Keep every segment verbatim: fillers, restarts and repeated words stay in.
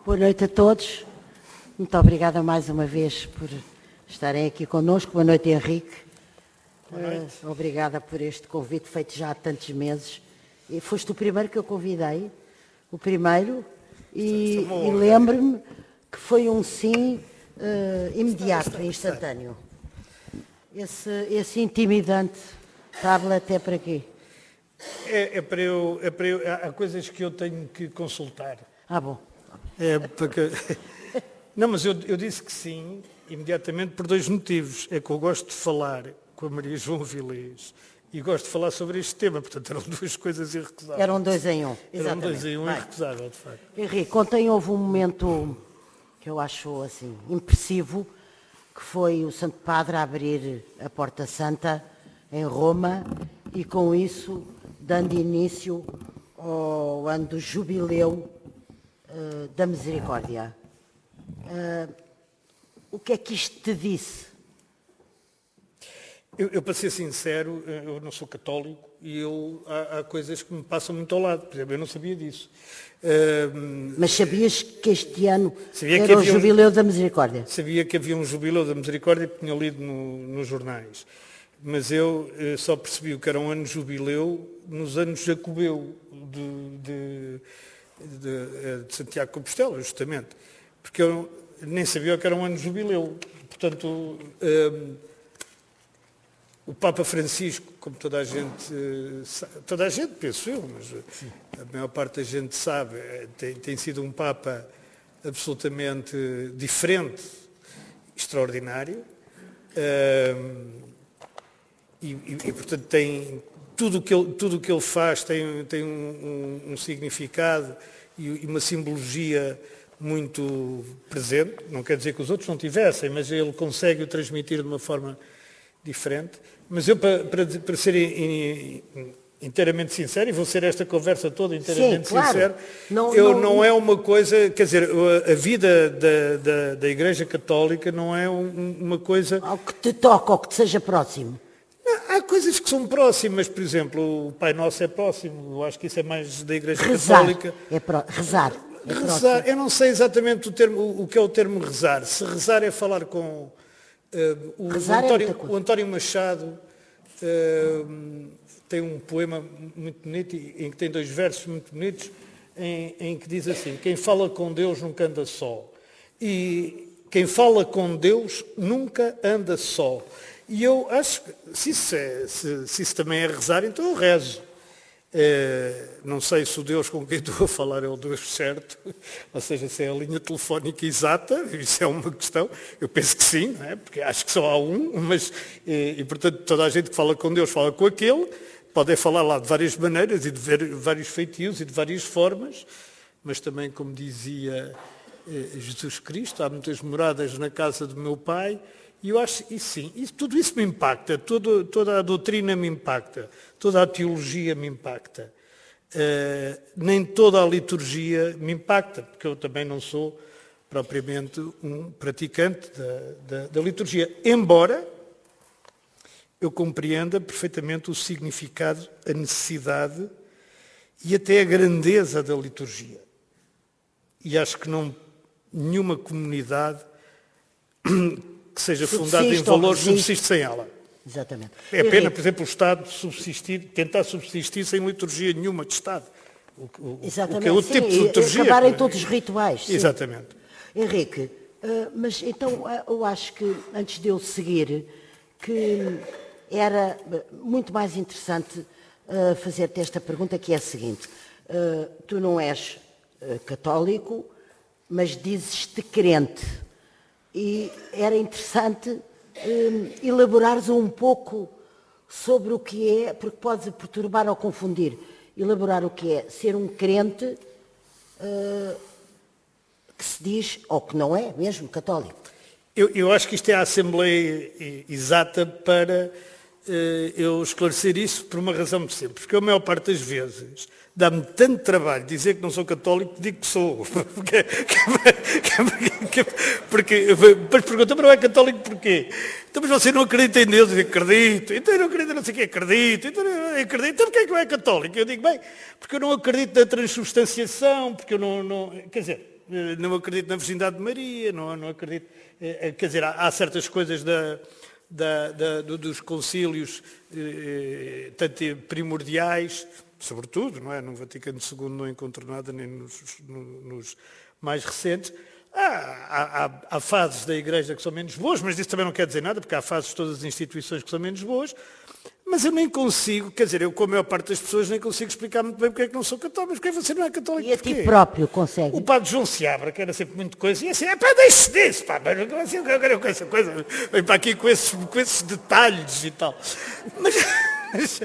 Boa noite a todos. Muito obrigada mais uma vez por estarem aqui connosco. Boa noite, Henrique. Boa noite. Uh, obrigada por este convite feito já há tantos meses. E foste o primeiro que eu convidei, o primeiro, e, e lembro-me que foi um sim uh, imediato, instantâneo. Esse, esse intimidante tablet é para quê? É, é, para eu, é para eu. Há coisas que eu tenho que consultar. Ah, bom. É porque... Não, mas eu, eu disse que sim, imediatamente, por dois motivos. É que eu gosto de falar com a Maria João Vilés e gosto de falar sobre este tema, portanto eram duas coisas irrecusáveis. Eram dois em um, exatamente. Eram dois em um, irrecusável, de facto. Henrique, ontem houve um momento que eu acho assim, impressivo, que foi o Santo Padre a abrir a Porta Santa em Roma e com isso dando início ao ano do jubileu uh, da Misericórdia. Uh, o que é que isto te disse? Eu, eu, para ser sincero, eu não sou católico e eu, há, há coisas que me passam muito ao lado. Por exemplo, eu não sabia disso. Uh, Mas sabias que este ano era o Jubileu um, da Misericórdia? Sabia que havia um Jubileu da Misericórdia porque tinha lido no, nos jornais. Mas eu uh, só percebi o que era um ano de jubileu nos anos jacobeu de, de, de, de Santiago de Compostela, justamente. Porque eu nem sabia o que era um ano de jubileu. Portanto... Uh, O Papa Francisco, como toda a gente, toda a gente, penso eu, mas a maior parte da gente sabe, tem, tem sido um Papa absolutamente diferente, extraordinário, e, e, e portanto tem, tudo o que ele, tudo o que ele faz tem, tem um, um, um significado e uma simbologia muito presente, não quer dizer que os outros não tivessem, mas ele consegue o transmitir de uma forma diferente. Mas eu, para, para, para ser in, in, inteiramente sincero, e vou ser esta conversa toda inteiramente Sim, claro. sincero, não, eu não, não é uma coisa, quer dizer, a vida da, da, da Igreja Católica não é um, uma coisa... Algo que te toca ou que te seja próximo. Não, há coisas que são próximas, por exemplo, o Pai Nosso é próximo, eu acho que isso é mais da Igreja rezar, Católica. É pro, rezar. É rezar, eu não sei exatamente o, termo, o que é o termo rezar. Se rezar é falar com... Uh, o, António, é o António Machado uh, tem um poema muito bonito, em que tem dois versos muito bonitos, em, em que diz assim: quem fala com Deus nunca anda só. E quem fala com Deus nunca anda só. E eu acho que, se isso, é, se, se isso também é rezar, então eu rezo. É, não sei se o Deus com quem estou a falar é o Deus certo, ou seja, se é a linha telefónica exata, isso é uma questão, eu penso que sim, não é? Porque acho que só há um, mas, e, e portanto toda a gente que fala com Deus fala com aquele, pode falar lá de várias maneiras e de ver, vários feitios e de várias formas, mas também, como dizia eh, Jesus Cristo, há muitas moradas na casa do meu Pai. E eu acho, e sim, isso, tudo isso me impacta, todo, toda a doutrina me impacta, toda a teologia me impacta. Uh, nem toda a liturgia me impacta, porque eu também não sou propriamente um praticante da, da, da liturgia. Embora eu compreenda perfeitamente o significado, a necessidade e até a grandeza da liturgia. E acho que não, nenhuma comunidade... que seja fundada em valores, subsiste sem ela. Exatamente. É pena, por exemplo, o Estado subsistir, tentar subsistir sem liturgia nenhuma de Estado. O, o, Exatamente. O que é o sim, tipo de liturgia. Acabarem todos os rituais. Sim. Exatamente. Henrique, uh, mas então eu acho que, antes de eu seguir, que era muito mais interessante uh, fazer-te esta pergunta, que é a seguinte. Uh, tu não és uh, católico, mas dizes-te crente. E era interessante um, elaborares um pouco sobre o que é, porque pode perturbar ou confundir, elaborar o que é ser um crente uh, que se diz, ou que não é mesmo, católico. Eu, eu acho que isto é a Assembleia exata para uh, eu esclarecer isso por uma razão muito simples, porque a maior parte das vezes dá-me tanto trabalho dizer que não sou católico, digo que sou. Porque, porque, depois perguntam, mas não é católico porquê? Então, mas você não acredita em Deus? Eu digo, acredito. Então eu não acredito, não sei o que, acredito. Então eu acredito. Então porquê é que não é católico? Eu digo, bem, porque eu não acredito na transubstanciação, porque eu não... não... Quer dizer, não acredito na virgindade de Maria, não, não acredito, quer dizer, há, há certas coisas da, da, da, dos concílios, tanto primordiais, sobretudo, não é? No Vaticano segundo não encontro nada, nem nos, nos mais recentes. Há, há, há fases da Igreja que são menos boas, mas isso também não quer dizer nada, porque há fases de todas as instituições que são menos boas. Mas eu nem consigo, quer dizer, eu com a maior parte das pessoas nem consigo explicar muito bem porque é que não sou católico, mas porque você não é católico. E a ti próprio consegue? O padre João Seabra, que era sempre muito coisa, e assim, é pá, deixe disso, pá, mas eu quero com essa coisa, vem para aqui com esses, com esses detalhes e tal. Mas, mas,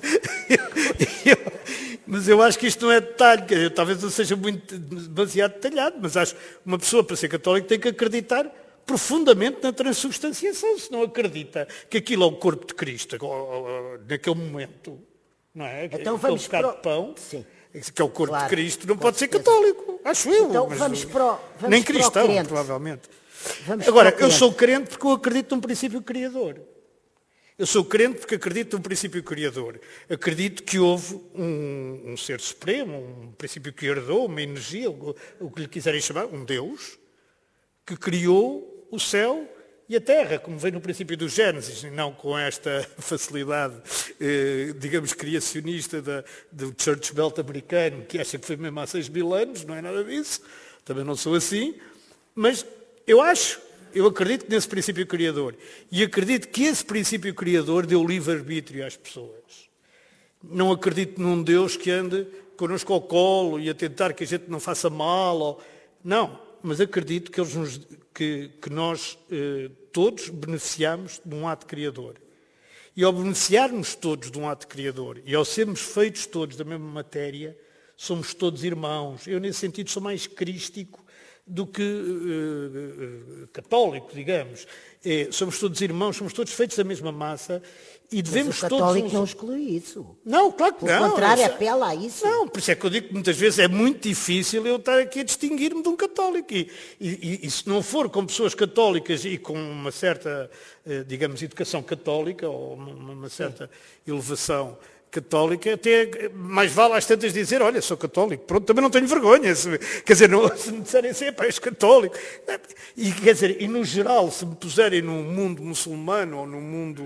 eu, eu, mas eu acho que isto não é detalhe, quer dizer, talvez não seja muito demasiado detalhado, mas acho que uma pessoa para ser católico tem que acreditar profundamente na transubstanciação, se não acredita que aquilo é o corpo de Cristo, naquele momento, não é? Então vamos aquele bocado pro... de pão, Sim. que é o corpo Claro, de Cristo, não pode ser católico, acho eu. Então mas vamos para o, vamos nem para cristão, o crente. provavelmente. Vamos Agora, para o eu sou crente porque eu acredito num princípio criador. Eu sou crente porque acredito num princípio criador. Acredito que houve um, um ser supremo, um princípio que herdou, uma energia, o, o que lhe quiserem chamar, um Deus, que criou o céu e a terra, como vem no princípio do Gênesis, e não com esta facilidade, eh, digamos, criacionista da, do Church Belt americano, que acha que foi mesmo há seis mil anos, não é nada disso, também não sou assim, mas eu acho, eu acredito nesse princípio criador, e acredito que esse princípio criador deu livre-arbítrio às pessoas. Não acredito num Deus que ande connosco ao colo e a tentar que a gente não faça mal, ou... não, mas acredito que, eles nos, que, que nós eh, todos beneficiamos de um ato criador. E ao beneficiarmos todos de um ato criador, e ao sermos feitos todos da mesma matéria, somos todos irmãos. Eu, nesse sentido, sou mais crístico do que uh, uh, católico, digamos. É, somos todos irmãos, somos todos feitos da mesma massa e devemos todos... Mas o católico todos... não exclui isso. Não, claro que Pelo não. Pelo contrário, isso... apela a isso. Não, por isso é que eu digo que muitas vezes é muito difícil eu estar aqui a distinguir-me de um católico. E, e, e se não for com pessoas católicas e com uma certa, digamos, educação católica ou uma, uma certa Sim. elevação católica, até mais vale às tantas dizer, olha, sou católico, pronto, também não tenho vergonha, se, quer dizer, não, se me disserem assim, pá, és católico, e quer dizer, e no geral, se me puserem num mundo muçulmano, ou num mundo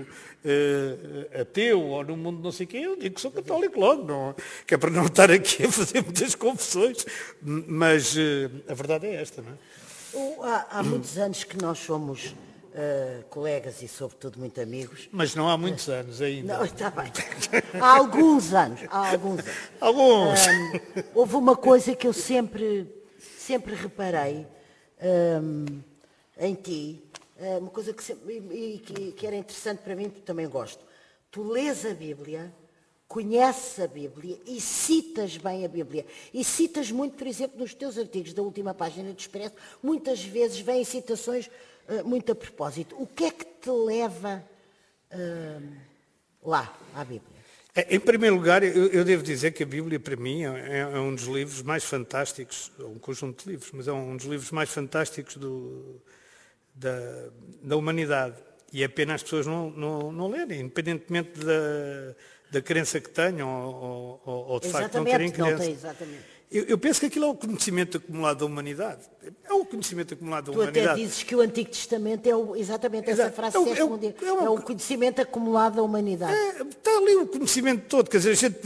uh, ateu, ou num mundo não sei o quê, eu digo que sou católico logo, não, que é para não estar aqui a fazer muitas confusões, mas uh, a verdade é esta, não é? Há, há muitos anos que nós somos Uh, colegas e, sobretudo, muito amigos. Mas não há muitos uh, anos ainda. Não, está bem. Há alguns anos. Há alguns anos. Alguns. Um, houve uma coisa que eu sempre, sempre reparei um, em ti, uma coisa que, sempre, e, que, que era interessante para mim, porque também gosto. Tu lês a Bíblia, conheces a Bíblia e citas bem a Bíblia. E citas muito, por exemplo, nos teus artigos da última página do Expresso, muitas vezes vêm citações uh, muito a propósito. O que é que te leva uh, lá, à Bíblia? Em primeiro lugar, eu, eu devo dizer que a Bíblia, para mim, é, é um dos livros mais fantásticos, um conjunto de livros, mas é um dos livros mais fantásticos do, da, da humanidade. E é pena as pessoas não, não, não lerem, independentemente da... da crença que tenham, ou, ou, ou de facto não terem crença. Não tem, exatamente. Eu, eu penso que aquilo é o conhecimento acumulado da humanidade. É o conhecimento acumulado da tu humanidade. Tu até dizes que o Antigo Testamento é o, exatamente essa Exato. frase é o, que é, o, um dia, é, o, é o conhecimento acumulado da humanidade. É, está ali o conhecimento todo, quer dizer, a gente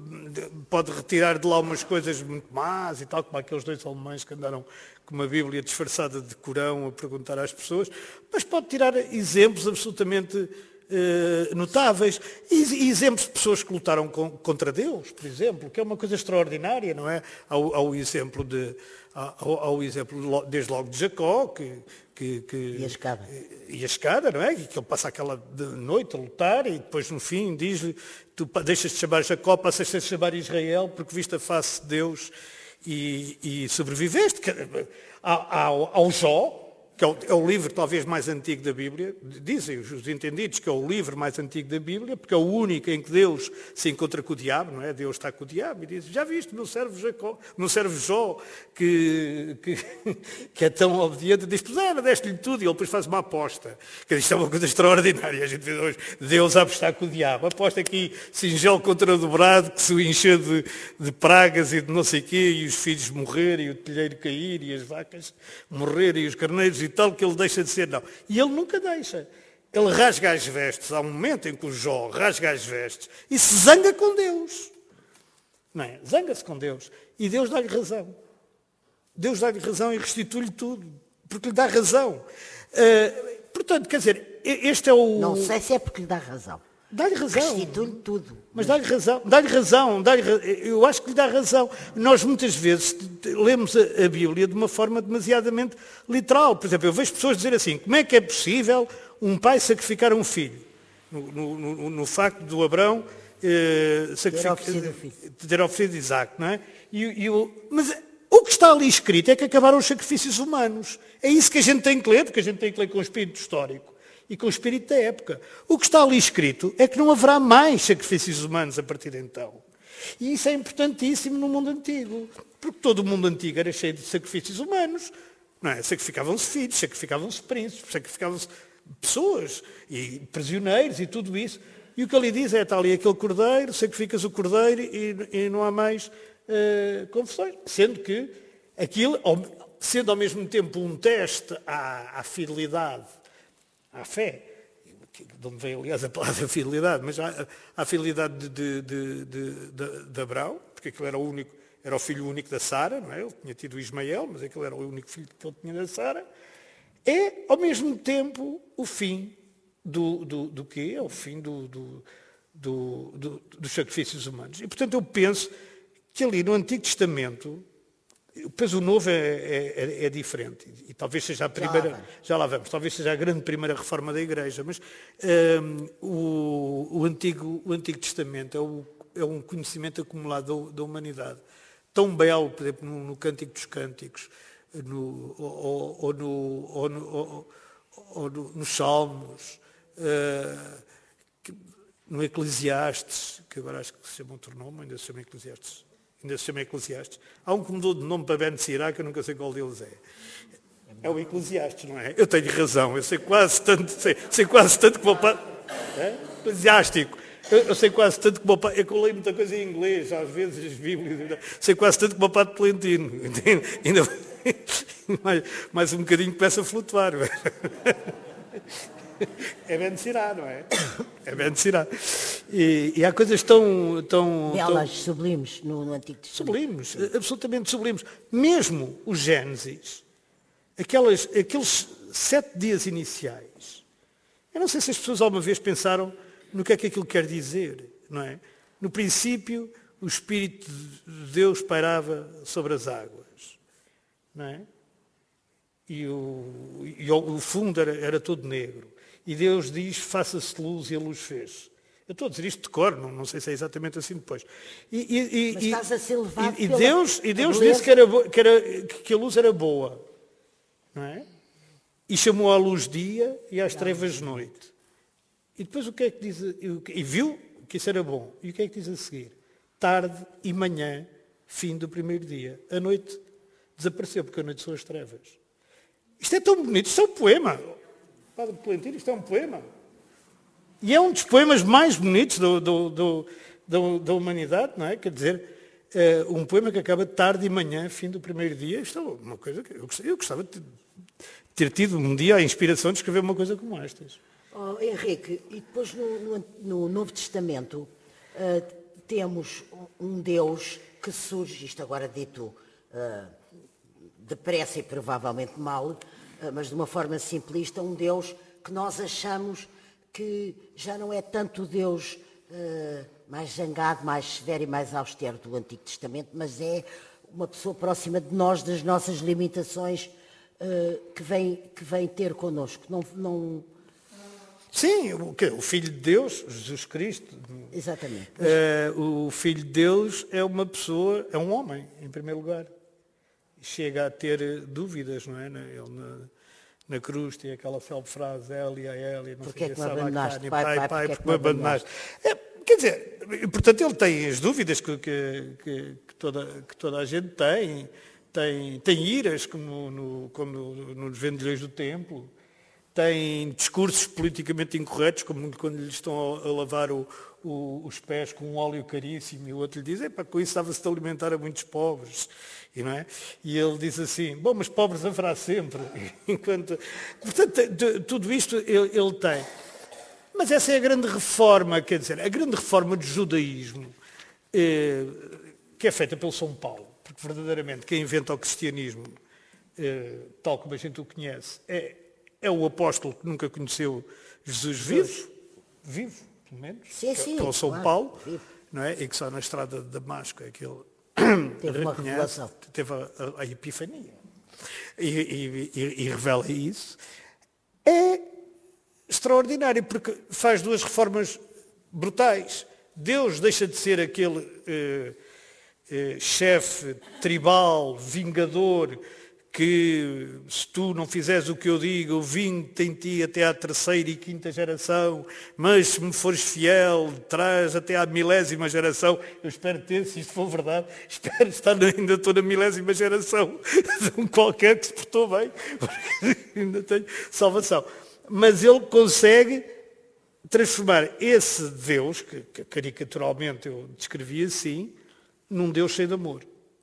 pode retirar de lá umas coisas muito más e tal, como aqueles dois alemães que andaram com uma Bíblia disfarçada de Corão a perguntar às pessoas, mas pode tirar exemplos absolutamente Uh, notáveis, e, e exemplos de pessoas que lutaram com, contra Deus, por exemplo, que é uma coisa extraordinária, não é? Ao, ao exemplo de, ao, ao exemplo desde logo de Jacó, que, que, que e a escada, e a escada, não é? E que ele passa aquela de noite a lutar e depois no fim diz-lhe, tu deixas de chamar Jacó, passas a chamar Israel, porque viste a face de Deus e, e sobreviveste. Ao, ao, ao Jó, que é o, é o livro talvez mais antigo da Bíblia, dizem os entendidos que é o livro mais antigo da Bíblia, porque é o único em que Deus se encontra com o diabo, não é? Deus está com o diabo e diz, já viste, meu servo Jacó, meu servo Jó, que, que, que é tão obediente, diz, pois era, deste-lhe tudo, e ele depois faz uma aposta, que isto é uma coisa extraordinária, a gente vê hoje, Deus a apostar com o diabo, aposta aqui, singelo contra dobrado, que se o encher de, de pragas e de não sei o quê, e os filhos morrerem, e o telheiro cair, e as vacas morrerem, e os carneiros e tal, que ele deixa de ser, não. E ele nunca deixa. Ele rasga as vestes. Há um momento em que o Jó rasga as vestes e se zanga com Deus. Não é? Zanga-se com Deus. E Deus dá-lhe razão. Deus dá-lhe razão e restitui-lhe tudo. Porque lhe dá razão. Uh, portanto, quer dizer, este é o... Não sei se é porque lhe dá razão. Dá-lhe razão. Restitui-lhe tudo. Mas dá-lhe razão, dá-lhe razão, dá-lhe, eu acho que lhe dá razão. Nós muitas vezes lemos a, a Bíblia de uma forma demasiadamente literal. Por exemplo, eu vejo pessoas dizer assim, como é que é possível um pai sacrificar um filho? No, no, no, no facto do Abrão eh, ter oferecido, ter oferecido Isaac, não é? E, e o, mas o que está ali escrito é que acabaram os sacrifícios humanos. É isso que a gente tem que ler, porque a gente tem que ler com o espírito histórico e com o espírito da época. O que está ali escrito é que não haverá mais sacrifícios humanos a partir de então. E isso é importantíssimo no mundo antigo, porque todo o mundo antigo era cheio de sacrifícios humanos. Não é? Sacrificavam-se filhos, sacrificavam-se príncipes, sacrificavam-se pessoas e prisioneiros e tudo isso. E o que ali diz é, está ali aquele cordeiro, sacrificas o cordeiro e, e não há mais uh, confissões. Sendo que aquilo, sendo ao mesmo tempo um teste à, à fidelidade, à fé, de onde vem, aliás, a palavra fidelidade, mas à, à fidelidade de, de, de, de, de Abraão, porque aquele era o único, era o filho único da Sara, não é? Ele tinha tido Ismael, mas aquele era o único filho que ele tinha da Sara. É, ao mesmo tempo, o fim do, do, do quê? É o fim do, do, do, do, dos sacrifícios humanos. E, portanto, eu penso que ali no Antigo Testamento, depois o Novo é, é, é diferente. E, e talvez seja a primeira... Já lá, já lá vamos. Talvez seja a grande primeira reforma da Igreja. Mas um, o, o, Antigo, o Antigo Testamento é, o, é um conhecimento acumulado da, da humanidade. Tão belo, por exemplo, no, no Cântico dos Cânticos, no, ou, ou, no, ou, no, ou, ou no, nos Salmos, uh, que, no Eclesiastes, que agora acho que se chama outro nome, ainda se chama Eclesiastes. Ainda se chama Eclesiastes. Há um que mudou de nome para Ben Sirá, que eu nunca sei qual deles é. É o Eclesiastes, não é? Eu tenho razão, eu sei quase tanto, sei, sei quase tanto que o meu pai... É? Eclesiástico. Eu, eu sei quase tanto que o meu pai... É que eu leio muita coisa em inglês, às vezes, as Bíblias. Sei quase tanto que o meu pai de Tolentino. Ainda... mais, mais um bocadinho começa a flutuar. É Ben Sirá, não é? É Ben Sirá. E, e há coisas tão... tão Belas, tão... sublimes no, no Antigo Testamento. Sublimes, absolutamente sublimes. Mesmo o Gênesis, aquelas, aqueles sete dias iniciais, eu não sei se as pessoas alguma vez pensaram no que é que aquilo quer dizer, não é? No princípio, o Espírito de Deus pairava sobre as águas, não é? E o, e o fundo era, era todo negro. E Deus diz, faça-se luz, e a luz fez. Eu estou a dizer isto de cor, não, não sei se é exatamente assim depois. E, e, Mas estás a ser levado e, e pela Deus, e Deus beleza. disse que, era, que, era, que a luz era boa, não é? E chamou à luz dia e às trevas noite. E depois o que é que diz? E viu que isso era bom. E o que é que diz a seguir? Tarde e manhã, fim do primeiro dia. A noite desapareceu, porque a noite são as trevas. Isto é tão bonito, isto é um poema. Padre Tolentino, isto é um poema. E é um dos poemas mais bonitos do, do, do, do, da humanidade, não é? Quer dizer, é um poema que acaba de tarde e manhã, fim do primeiro dia. Isto é uma coisa que eu gostava, eu gostava de ter tido um dia a inspiração de escrever uma coisa como estas. Oh, Henrique, e depois no, no, no Novo Testamento uh, temos um Deus que surge, isto agora dito uh, depressa e provavelmente mal, uh, mas de uma forma simplista, um Deus que nós achamos que já não é tanto o Deus uh, mais zangado, mais severo e mais austero do Antigo Testamento, mas é uma pessoa próxima de nós, das nossas limitações, uh, que, vem, que vem ter connosco. Não, não... Sim, o, o Filho de Deus, Jesus Cristo. Exatamente. Uh, o Filho de Deus é uma pessoa, é um homem, em primeiro lugar. Chega a ter dúvidas, não é? Ele, na cruz, tem aquela célebre frase, Élia, Élia, não porque sei é o que que, me abandonaste, pai, pai, pai, porque porque me abandonaste. É, quer dizer, portanto, ele tem as dúvidas que, que, que, que, toda, que toda a gente tem, tem, tem iras, como no, como nos vendilhões do templo, tem discursos politicamente incorretos, como quando lhe estão a, a lavar o, o, os pés com um óleo caríssimo, e o outro lhe diz, epá, com isso estava-se a alimentar a muitos pobres. E, não é? E ele diz assim, bom, mas pobres haverá sempre. Enquanto... Portanto, tudo isto ele, ele tem. Mas essa é a grande reforma, quer dizer, a grande reforma do judaísmo, eh, que é feita pelo São Paulo, porque verdadeiramente quem inventa o cristianismo, eh, tal como a gente o conhece, é, é o apóstolo que nunca conheceu Jesus vivo, vivo, pelo menos, sim, sim, que é o São claro, Paulo, vivo. não é? E que só na estrada de Damasco é que ele teve uma revelação. Teve a, a, a epifania e, e, e, e revela isso. É extraordinário, porque faz duas reformas brutais. Deus deixa de ser aquele eh, eh, chefe tribal, vingador, que se tu não fizeres o que eu digo, eu vim-te em ti até à terceira e quinta geração, mas se me fores fiel, traz até à milésima geração. Eu espero ter, se isto for verdade, espero estar, ainda estou na milésima geração de um qualquer que se portou bem, porque ainda tenho salvação. Mas ele consegue transformar esse Deus, que, que caricaturalmente eu descrevi assim, num Deus cheio de amor.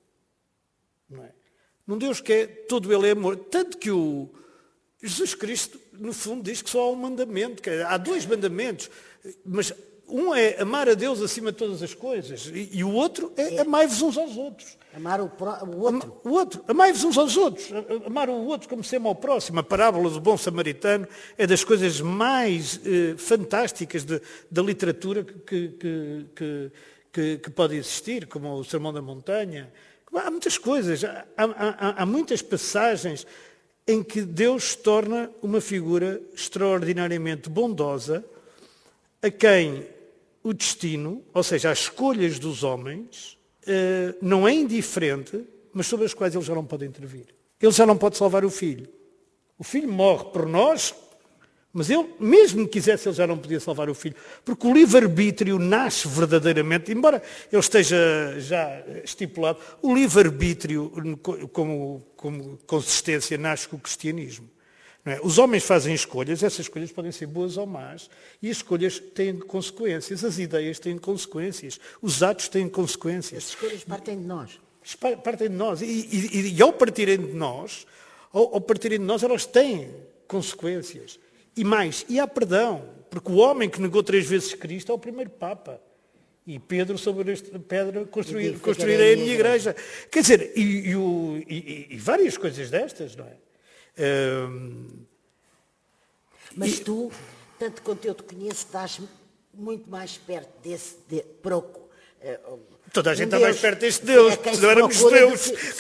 Não é? Num Deus que é, todo ele é amor. Tanto que o Jesus Cristo, no fundo, diz que só há um mandamento. Que há dois mandamentos, mas um é amar a Deus acima de todas as coisas e, e o outro é, é amai-vos uns aos outros. Amar o, pro, o outro. O outro. Amai-vos uns aos outros. Amar o outro como se ama ao próximo. A parábola do bom samaritano é das coisas mais eh, fantásticas de, da literatura que, que, que, que, que pode existir, como o Sermão da Montanha. Há muitas coisas, há, há, há muitas passagens em que Deus se torna uma figura extraordinariamente bondosa, a quem o destino, ou seja, as escolhas dos homens, não é indiferente, mas sobre as quais ele já não pode intervir. Ele já não pode salvar o filho. O filho morre por nós, mas ele, mesmo que quisesse, ele já não podia salvar o filho. Porque o livre-arbítrio nasce verdadeiramente, embora ele esteja já estipulado, o livre-arbítrio como, como consistência nasce com o cristianismo. Não é? Os homens fazem escolhas, essas escolhas podem ser boas ou más, e as escolhas têm consequências, as ideias têm consequências, os atos têm consequências. As escolhas partem de nós. Partem de nós. E, e, e ao partirem de nós, ao, ao partirem de nós, elas têm consequências. E mais, e há perdão, porque o homem que negou três vezes Cristo é o primeiro Papa. E Pedro, sobre esta pedra, construir, construirei a minha igreja. igreja. Quer dizer, e, e, o, e, e várias coisas destas, não é? Um, Mas e... tu, tanto quanto eu te conheço, estás muito mais perto desse... De, proco, uh, Toda a gente está mais perto deste Deus, é se não éramos judeus.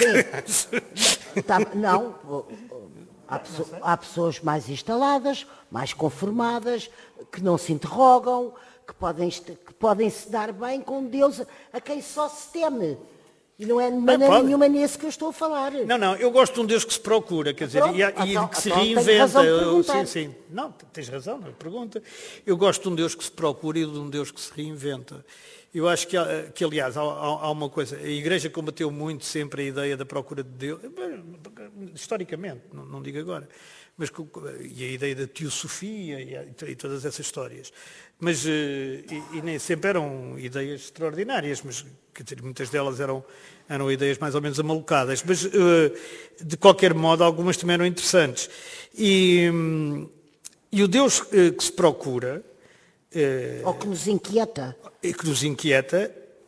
Sim. Tá, não... Há, pessoas, há pessoas mais instaladas, mais conformadas, que não se interrogam, que podem, que podem se dar bem com Deus a quem só se teme. E não é de maneira nenhuma nesse que eu estou a falar. Não, não, eu gosto de um Deus que se procura, quer dizer, Pronto, e, e então, que se então reinventa. Eu, sim, sim. Não, tens razão, não pergunta. Eu gosto de um Deus que se procura e de um Deus que se reinventa. Eu acho que, que aliás, há, há uma coisa, a Igreja combateu muito sempre a ideia da procura de Deus, historicamente, não, não digo agora, mas e a ideia da teosofia e, e todas essas histórias. Mas, e, e nem sempre eram ideias extraordinárias, mas quer dizer, muitas delas eram, eram ideias mais ou menos amalucadas, mas de qualquer modo algumas também eram interessantes. E, e o Deus que se procura... Ou que nos inquieta. que nos inquieta,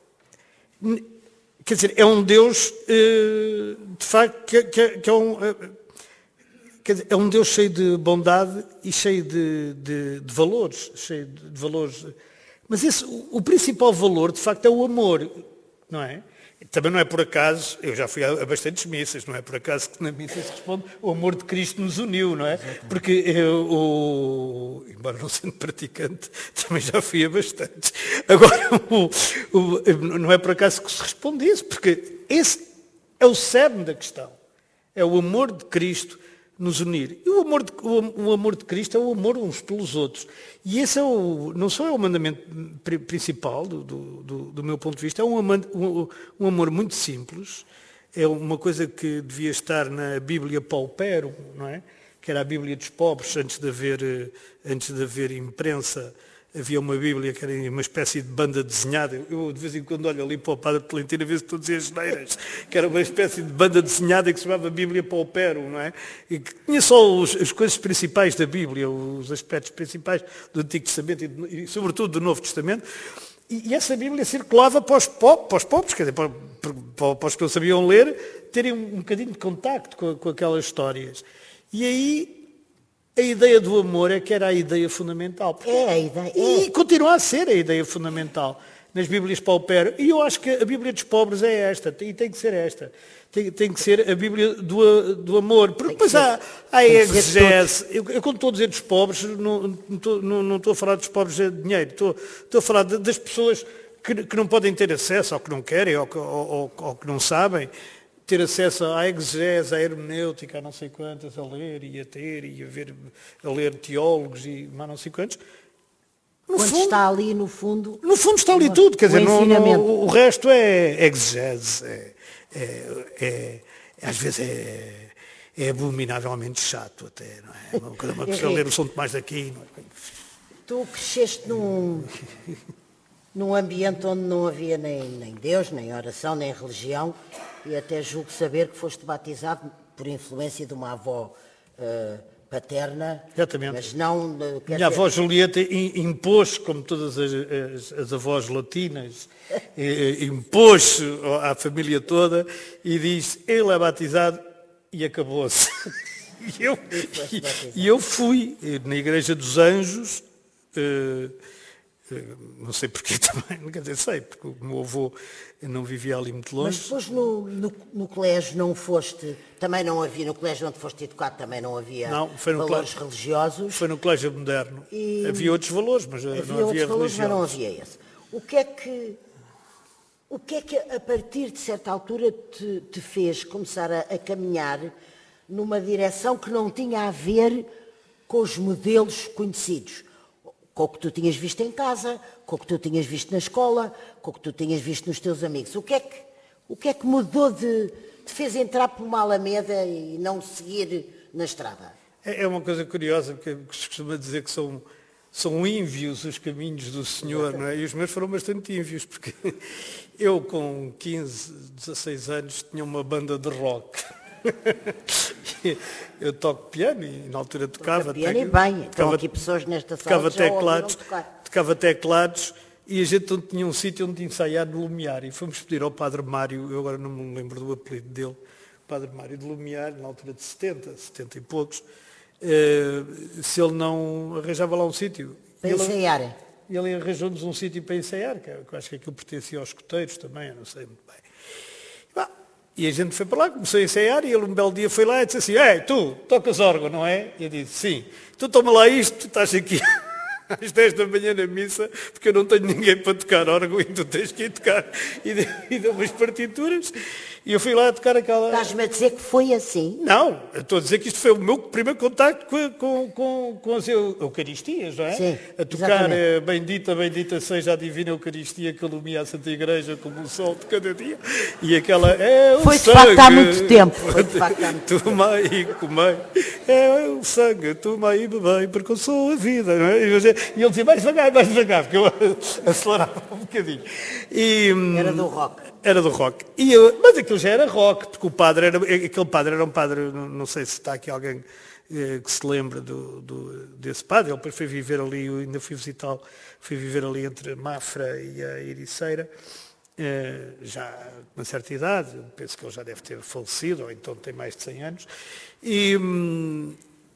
quer dizer, é um Deus, de facto, que, que, que é um... Quer dizer, é um Deus cheio de bondade e cheio de, de, de valores, cheio de, de valores. Mas esse, o, o principal valor, de facto, é o amor, não é? Também não é por acaso, eu já fui a, a bastantes missas, não é por acaso que na missa se responde o amor de Cristo nos uniu, não é? Exatamente. Porque eu, o, embora não sendo praticante, também já fui a bastantes. Agora, o, o, não é por acaso que se responde isso, porque esse é o cerne da questão. É o amor de Cristo nos unir. E o amor, de, o, o amor de Cristo é o amor uns pelos outros. E esse é o, não só é o mandamento principal, do, do, do meu ponto de vista, é um, um, um amor muito simples, é uma coisa que devia estar na Bíblia Pauperum, não é? Que era a Bíblia dos pobres, antes de haver, antes de haver imprensa. Havia uma Bíblia que era uma espécie de banda desenhada. Eu, de vez em quando, olho ali para o Padre Tolentino a ver se estou a dizer as neiras. Que era uma espécie de banda desenhada que se chamava Bíblia Pauperum, não é? E que tinha só os, as coisas principais da Bíblia, os aspectos principais do Antigo Testamento e, do, e sobretudo, do Novo Testamento. E, e essa Bíblia circulava para os, pobres, para os pobres, quer dizer, para, para, para os que não sabiam ler, terem um, um bocadinho de contacto com, com aquelas histórias. E aí... A ideia do amor é que era a ideia fundamental. É a ideia. É. E continua a ser a ideia fundamental nas Bíblias Pauperum. E eu acho que a Bíblia dos pobres é esta. E tem que ser esta. Tem, tem que ser a Bíblia do, do amor. Porque depois há, há a exegese. Eu, eu quando estou a dizer dos pobres, não, não, estou, não, não estou a falar dos pobres de dinheiro. Estou, estou a falar de, das pessoas que, que não podem ter acesso, ou que não querem, ou que, ou, ou, ou que não sabem. Ter acesso à exegese, à hermenêutica, a não sei quantas, a ler e a ter, e a, ver, a ler teólogos e mais não sei quantos. No Quando fundo, está ali no fundo... No fundo está ali tudo, quer dizer, no, no, o resto é exegese, é, é, é, às vezes é, é abominavelmente chato até, não é? Quando uma pessoa ler o São Tomás daqui... Não é? Tu cresceste num, num ambiente onde não havia nem, nem Deus, nem oração, nem religião, e até julgo saber que foste batizado por influência de uma avó uh, paterna. Exatamente. Mas não... Uh, Minha dizer... avó Julieta impôs, como todas as, as, as avós latinas, impôs à família toda e disse, ele é batizado e acabou-se. E eu, e, e eu fui na Igreja dos Anjos, uh, não sei porquê também, quer dizer, sei, porque o meu avô não vivia ali muito longe. Mas depois no, no, no colégio não foste, também não havia, no colégio onde foste educado também não havia não, foi no valores colégio, religiosos. Foi no colégio moderno. E havia outros valores, mas havia não havia outros valores, religiosos. Mas não havia esse. O que é que, o que, é que a partir de certa altura te, te fez começar a, a caminhar numa direção que não tinha a ver com os modelos conhecidos? Com o que tu tinhas visto em casa, com o que tu tinhas visto na escola, com o que tu tinhas visto nos teus amigos. O que é que, o que, é que mudou de... te fez entrar por uma alameda e não seguir na estrada? É, é uma coisa curiosa, porque se costuma dizer que são, são ínvios os caminhos do Senhor, não é? E os meus foram bastante ínvios, porque eu com quinze, dezasseis anos tinha uma banda de rock. Eu toco piano e na altura tocava. Toca piano até, e bem, estão aqui pessoas nesta sala que já teclados, tocava teclados e a gente tinha um sítio onde ensaiar no Lumiar e fomos pedir ao Padre Mário, eu agora não me lembro do apelido dele, o Padre Mário de Lumiar, na altura de setenta, setenta e poucos, eh, se ele não arranjava lá um sítio. Para ensaiarem. E ele arranjou-nos um sítio para ensaiar, que eu acho que aquilo pertencia aos escoteiros também, eu não sei muito bem. E a gente foi para lá, começou a ensaiar e ele um belo dia foi lá e disse assim, ei, tu, tocas órgão, não é? E eu disse, sim. Então toma lá isto, tu estás aqui às dez da manhã na missa, porque eu não tenho ninguém para tocar órgão e tu tens que ir tocar. E deu umas partituras e eu fui lá a tocar aquela... Estás-me a dizer que foi assim? Não, eu estou a dizer que isto foi o meu primeiro contacto com, com, com, com as Eucaristias, não é? Sim, a tocar eh, bendita, bendita seja a divina Eucaristia que ilumina a Santa Igreja como o sol de cada dia. E aquela é o foi de sangue. facto há muito tempo. Foi de facto há muito tomai e comei. É o sangue, tomai e bebei, porque eu sou a vida, não é? E ele dizia, mais devagar, mais devagar, porque eu acelerava um bocadinho. E, era do rock. Era do rock. E eu, mas aquilo já era rock, porque o padre era, aquele padre era um padre, não sei se está aqui alguém eh, que se lembra do, do, desse padre, ele depois foi viver ali, eu ainda fui visitá-lo, fui viver ali entre Mafra e a Ericeira, eh, já com uma certa idade, penso que ele já deve ter falecido, ou então tem mais de cem anos, e, hum,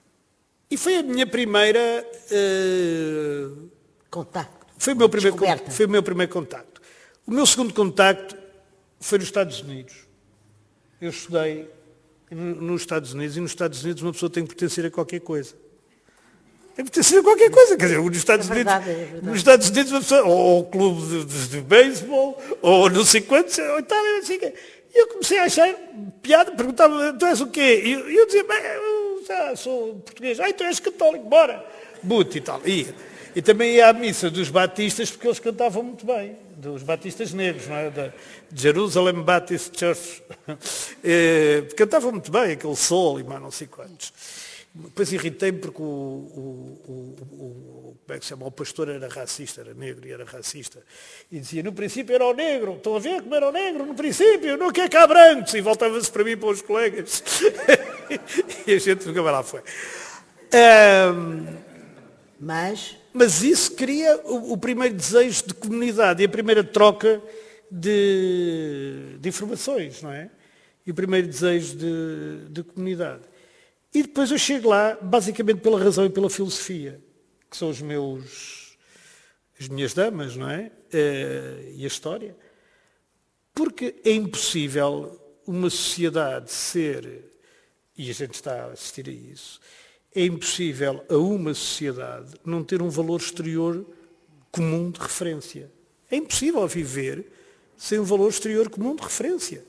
e foi a minha primeira... Eh, contacto. Foi o meu primeiro, foi o meu primeiro contacto. O meu segundo contacto foi nos Estados Unidos. Eu estudei nos Estados Unidos e nos Estados Unidos uma pessoa tem que pertencer a qualquer coisa. Tem que pertencer a qualquer coisa. Quer dizer, nos Estados, é verdade, Unidos, é nos Estados Unidos uma pessoa, ou ao clube de, de, de beisebol, ou não sei quantos, ou tal, e assim. E eu comecei a achar piada, perguntava, tu és o quê? E eu, eu dizia, bem, eu ah, sou português. Ah, então és católico, bora. Buto e tal. Ia. E também ia à missa dos batistas, porque eles cantavam muito bem. Dos batistas negros, não é? Da Jerusalem Baptist Church. E, cantavam muito bem, aquele sol e mais não sei quantos. Depois irritei-me porque o, o, o, o, como é que se chama? O pastor era racista, era negro e era racista. E dizia, no princípio era o negro, estão a ver como era o negro? No princípio, não quer cá brancos. E voltava-se para mim, para os colegas. E a gente nunca mais lá foi. Um, mas... mas isso cria o, o primeiro desejo de comunidade e a primeira troca de, de informações, não é? E o primeiro desejo de, de comunidade. E depois eu chego lá, basicamente pela razão e pela filosofia, que são os meus, as minhas damas, não é? Uh, e a história. Porque é impossível uma sociedade ser, e a gente está a assistir a isso, é impossível a uma sociedade não ter um valor exterior comum de referência. É impossível viver sem um valor exterior comum de referência.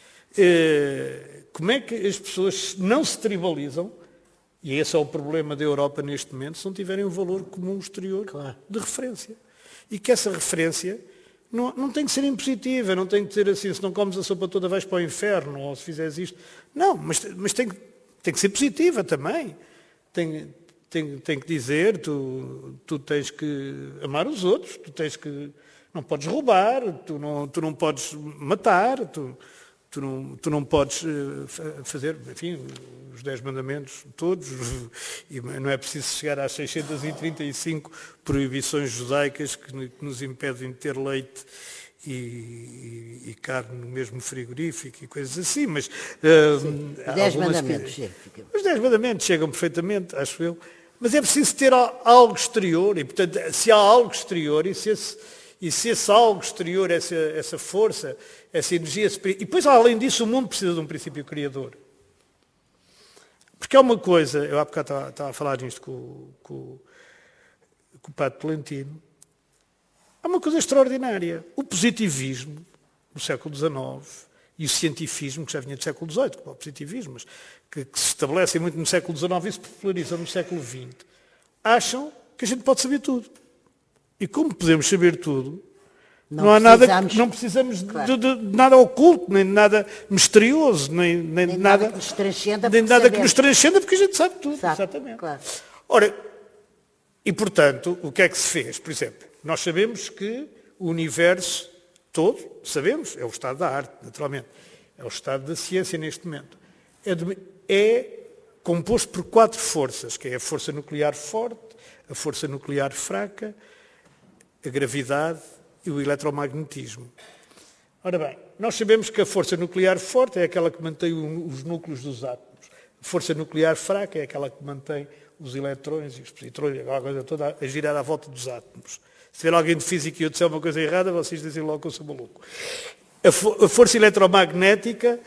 Uh, Como é que as pessoas não se tribalizam, e esse é o problema da Europa neste momento, se não tiverem um valor comum exterior claro. de referência. E que essa referência não, não tem que ser impositiva, não tem que ser assim, se não comes a sopa toda vais para o inferno, ou se fizeres isto. Não, mas, mas tem, tem que ser positiva também. Tem, tem, tem que dizer, tu, tu tens que amar os outros, tu tens que... Não podes roubar, tu não, tu não podes matar, tu... Tu não, tu não podes fazer, enfim, os dez mandamentos todos, e não é preciso chegar às seiscentas e trinta e cinco proibições judaicas que nos impedem de ter leite e, e, e carne no mesmo frigorífico e coisas assim, mas... Sim, uh, os dez mandamentos que, Os dez mandamentos chegam perfeitamente, acho eu, mas é preciso ter algo exterior, e portanto, se há algo exterior, e se esse... E se esse algo exterior, essa, essa força, essa energia... Esse, e depois, além disso, o mundo precisa de um princípio criador. Porque há uma coisa... Eu há bocado estava, estava a falar nisto com, com, com o Padre Tolentino. Há uma coisa extraordinária. O positivismo, no século dezenove, e o cientifismo, que já vinha do século dezoito, como é o positivismo, mas que, que se estabelecem muito no século dezenove e se popularizam no século vinte, acham que a gente pode saber tudo. E como podemos saber tudo, não, não há nada, não precisamos claro. de, de, de nada oculto, nem de nada misterioso, nem, nem, nem de nada, nada que nos transcenda, nem nada que nos transcenda, porque a gente sabe tudo. Sabe, exatamente. Claro. Ora, e portanto, o que é que se fez? Por exemplo, nós sabemos que o universo todo, sabemos, é o estado da arte, naturalmente, é o estado da ciência neste momento, é, de, é composto por quatro forças, que é a força nuclear forte, a força nuclear fraca, a gravidade e o eletromagnetismo. Ora bem, nós sabemos que a força nuclear forte é aquela que mantém os núcleos dos átomos. A força nuclear fraca é aquela que mantém os eletrões e os positrões, aquela coisa toda a girar à volta dos átomos. Se tiver alguém de física e eu disser uma coisa errada, vocês dizem logo que eu sou maluco. A, fo- a força eletromagnética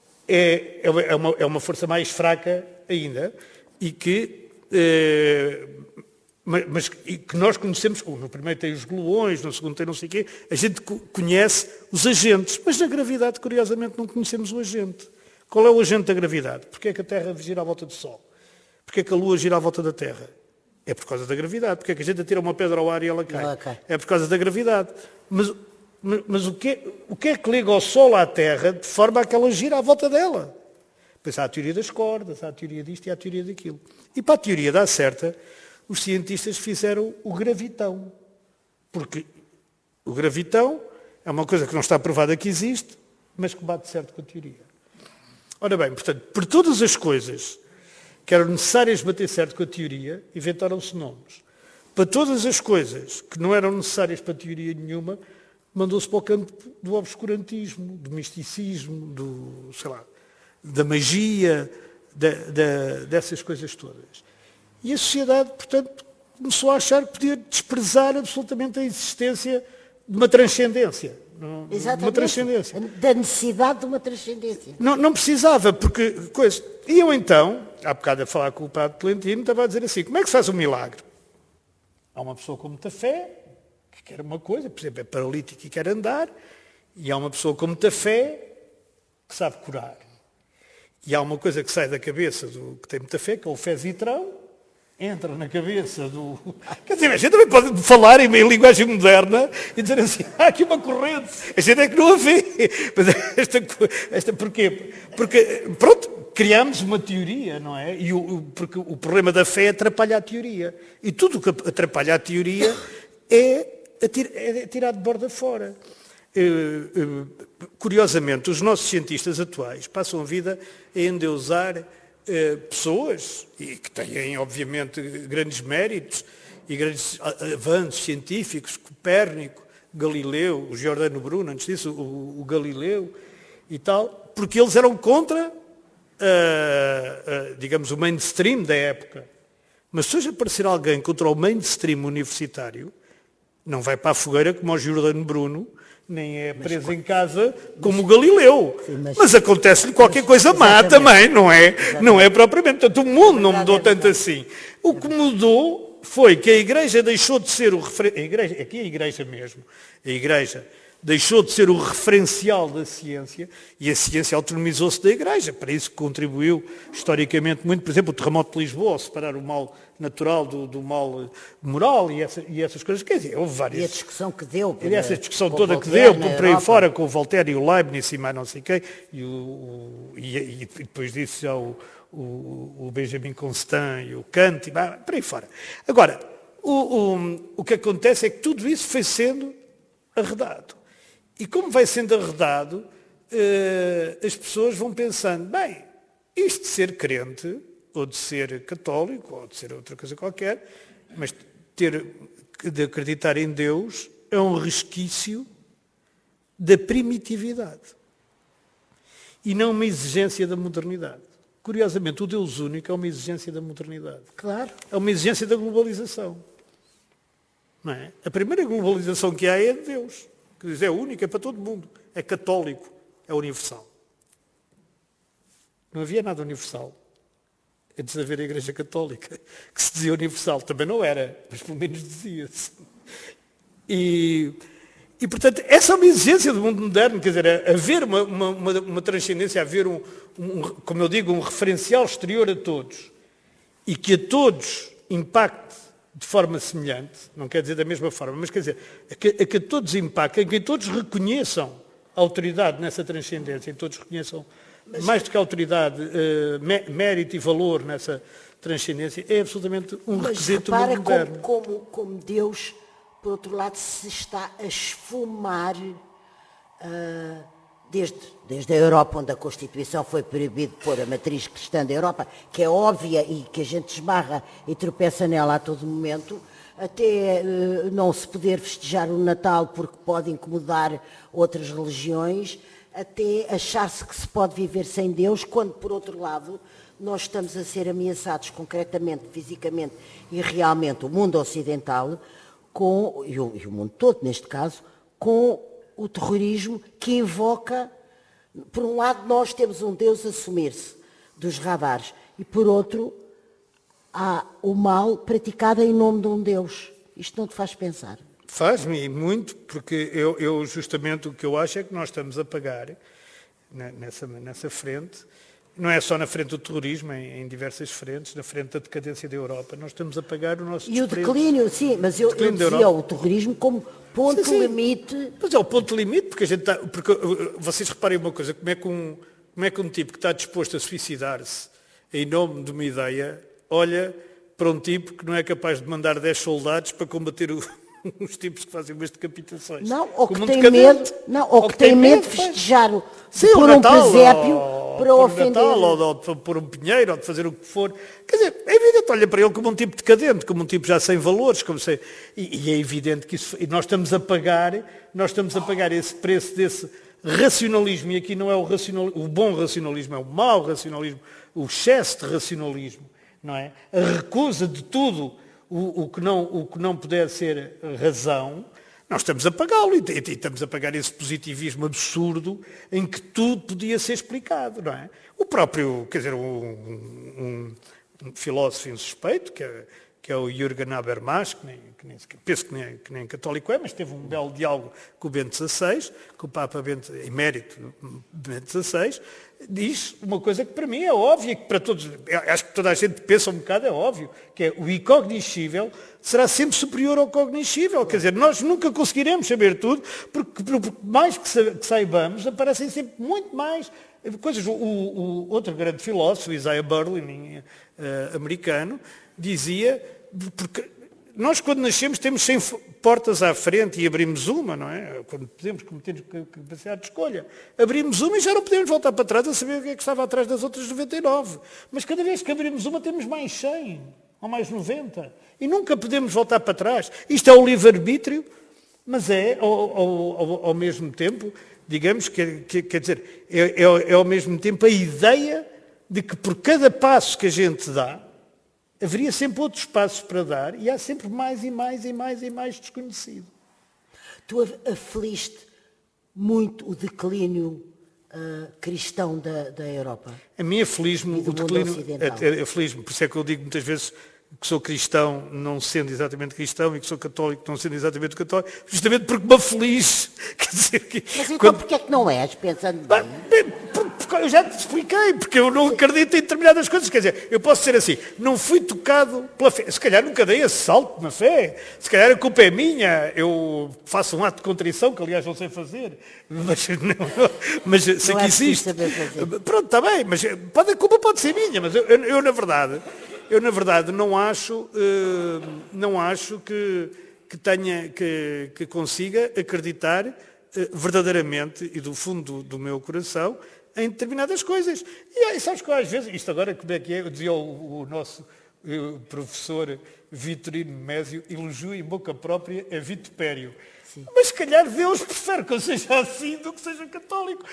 é, é, uma, é uma força mais fraca ainda e que... Eh, Mas, mas que nós conhecemos, no primeiro tem os gluões, no segundo tem não sei o quê, a gente conhece os agentes, mas na gravidade, curiosamente, não conhecemos o agente. Qual é o agente da gravidade? Porquê é que a Terra gira à volta do Sol? Porquê é que a Lua gira à volta da Terra? É por causa da gravidade. Porquê é que a gente atira uma pedra ao ar e ela cai? Okay. É por causa da gravidade. Mas, mas, mas o, que é, o que é que liga o Sol à Terra de forma a que ela gira à volta dela? Depois há a teoria das cordas, há a teoria disto e há a teoria daquilo. E para a teoria dar certa, os cientistas fizeram o gravitão. Porque o gravitão é uma coisa que não está provada que existe, mas que bate certo com a teoria. Ora bem, portanto, por todas as coisas que eram necessárias bater certo com a teoria, inventaram-se nomes. Para todas as coisas que não eram necessárias para teoria nenhuma, mandou-se para o campo do obscurantismo, do misticismo, do, sei lá, da magia, da, da, dessas coisas todas. E a sociedade, portanto, começou a achar que podia desprezar absolutamente a existência de uma transcendência. Exatamente. De uma transcendência. Da necessidade de uma transcendência. Não, não precisava, porque... Coisa, e eu então, há bocado a falar com o Padre Tolentino, estava a dizer assim, como é que se faz um milagre? Há uma pessoa com muita fé, que quer uma coisa, por exemplo, é paralítico e quer andar, e há uma pessoa com muita fé, que sabe curar. E há uma coisa que sai da cabeça do que tem muita fé, que é o fezitrão, entra na cabeça do... Quer dizer, a gente também pode falar em linguagem moderna e dizer assim, há aqui uma corrente, a gente é que não a vê. Mas esta, esta porquê? Porque, pronto, criamos uma teoria, não é? E o, porque o problema da fé atrapalha a teoria. E tudo o que atrapalha a teoria é, é tirado de borda fora. Curiosamente, os nossos cientistas atuais passam a vida a endeusar pessoas, e que têm, obviamente, grandes méritos e grandes avanços científicos, Copérnico, Galileu, o Giordano Bruno, antes disso, o, o Galileu e tal, porque eles eram contra, uh, uh, digamos, o mainstream da época. Mas se hoje aparecer alguém contra o mainstream universitário, não vai para a fogueira como o Giordano Bruno, nem é preso mas, em casa como mas, o Galileu. Sim, mas, mas acontece-lhe qualquer mas, coisa má também, não é? Não é propriamente. Portanto, o mundo não mudou tanto assim. O que mudou foi que a Igreja deixou de ser o referencial, aqui é a Igreja mesmo, a Igreja deixou de ser o referencial da ciência e a ciência autonomizou-se da Igreja. Para isso contribuiu historicamente muito, por exemplo, o terremoto de Lisboa, separar o mal natural do, do mal moral e, essa, e essas coisas. Quer dizer, houve várias... E a discussão que deu. E essa discussão toda que deu, por, por aí fora, com o Voltaire e o Leibniz e mais não sei quem, e, o, o, e, e depois disso já o, o, o Benjamin Constant e o Kant, e por aí fora. Agora, o, o, o que acontece é que tudo isso foi sendo arredado. E como vai sendo arredado, eh, as pessoas vão pensando, bem, isto de ser crente, ou de ser católico, ou de ser outra coisa qualquer, mas ter, de acreditar em Deus é um resquício da primitividade. E não uma exigência da modernidade. Curiosamente, o Deus único é uma exigência da modernidade. Claro. É uma exigência da globalização. Não é? A primeira globalização que há é de Deus. Que diz, é única, é para todo mundo. É católico, é universal. Não havia nada universal antes de haver a Igreja Católica, que se dizia universal. Também não era, mas pelo menos dizia-se. E, e, portanto, essa é uma exigência do mundo moderno, quer dizer, haver uma, uma, uma, uma transcendência, haver, um, um, como eu digo, um referencial exterior a todos, e que a todos impacte de forma semelhante, não quer dizer da mesma forma, mas quer dizer, a que, a que todos impactem, a que todos reconheçam a autoridade nessa transcendência, e todos reconheçam mas, mais do que a autoridade, uh, mérito e valor nessa transcendência, é absolutamente um requisito do mundo moderno. Como, como, como Deus, por outro lado, se está a esfumar uh, desde, desde a Europa, onde a Constituição foi proibido pôr a matriz cristã da Europa, que é óbvia e que a gente esbarra e tropeça nela a todo momento, até uh, não se poder festejar o Natal porque pode incomodar outras religiões, até achar-se que se pode viver sem Deus, quando, por outro lado, nós estamos a ser ameaçados concretamente, fisicamente e realmente, o mundo ocidental, com, e o, e o mundo todo, neste caso, com o terrorismo que invoca, por um lado, nós temos um Deus a assumir-se dos radares, e por outro, há o mal praticado em nome de um Deus. Isto não te faz pensar? Faz-me muito, porque eu, eu justamente o que eu acho é que nós estamos a pagar nessa, nessa frente, não é só na frente do terrorismo, em, em diversas frentes, na frente da decadência da Europa, nós estamos a pagar o nosso desprezo. E o declínio, sim, mas eu, eu dizia o terrorismo como ponto sim, sim. limite. Mas é o ponto limite, porque a gente está, porque vocês reparem uma coisa, como é que um, como é que um tipo que está disposto a suicidar-se em nome de uma ideia, olha para um tipo que não é capaz de mandar dez soldados para combater o os tipos que fazem umas decapitações. Não, ou que tem medo, não, ou, ou que, que tem medo de festejar o, sim, por um Natal, presépio ou, para ou ofender. Natal, ou, ou de pôr um pinheiro, ou de fazer o que for. Quer dizer, é evidente, olha para ele como um tipo decadente, como um tipo já sem valores, como se, e, e é evidente que isso, e nós estamos a pagar, nós estamos a pagar esse preço desse racionalismo, e aqui não é o, racional, o bom racionalismo, é o mau racionalismo, o excesso de racionalismo, não é? A recusa de tudo O, o, que não, o que não puder ser razão, nós estamos a pagá-lo e, e estamos a pagar esse positivismo absurdo em que tudo podia ser explicado, não é? O próprio, quer dizer, um, um, um filósofo insuspeito, que é, que é o Jürgen Habermas, que nem, que nem, penso que nem, que nem católico é, mas teve um belo diálogo com o Bento dezasseis, com o Papa Bento, emérito Bento dezasseis, diz uma coisa que para mim é óbvia, que para todos, acho que toda a gente pensa um bocado, é óbvio, que é o incognoscível será sempre superior ao cognoscível. Quer dizer, nós nunca conseguiremos saber tudo, porque por mais que saibamos, aparecem sempre muito mais coisas. O, o outro grande filósofo, Isaiah Berlin, uh, americano, dizia, porque nós quando nascemos temos cem portas à frente e abrimos uma, não é? Quando podemos, como temos capacidade de escolha, abrimos uma e já não podemos voltar para trás a saber o que é que estava atrás das outras noventa e nove. Mas cada vez que abrimos uma temos mais cem, ou mais noventa. E nunca podemos voltar para trás. Isto é o livre-arbítrio, mas é, ao, ao, ao, ao mesmo tempo, digamos, que, que, quer dizer, é, é, é ao mesmo tempo a ideia de que por cada passo que a gente dá, haveria sempre outros passos para dar e há sempre mais e mais e mais e mais desconhecido. Tu afligiste muito o declínio uh, cristão da, da Europa? A mim aflige-me o declínio, aflige-me, por isso é que eu digo muitas vezes que sou cristão não sendo exatamente cristão e que sou católico não sendo exatamente católico, justamente porque me aflige. Quer dizer, que, Mas então quando... porquê é que não és, pensando bem? bem eu já te expliquei, porque eu não acredito em determinadas coisas. Quer dizer, eu posso ser assim, não fui tocado pela fé. Se calhar nunca dei esse salto na fé. Se calhar a culpa é minha. Eu faço um ato de contrição, que aliás não sei fazer. Mas, não, mas sei que existe. Pronto, está bem, mas pode, a culpa pode ser minha. Mas eu, eu, eu na verdade, eu na verdade não acho, uh, não acho que, que, tenha, que, que consiga acreditar uh, verdadeiramente e do fundo do, do meu coração em determinadas coisas. E aí, sabes que eu, às vezes, isto agora como é que é, eu dizia o, o nosso o professor Vitorino Mésio, elogio em boca própria a vitupério. Sim. Mas se calhar Deus prefere que eu seja assim do que seja católico.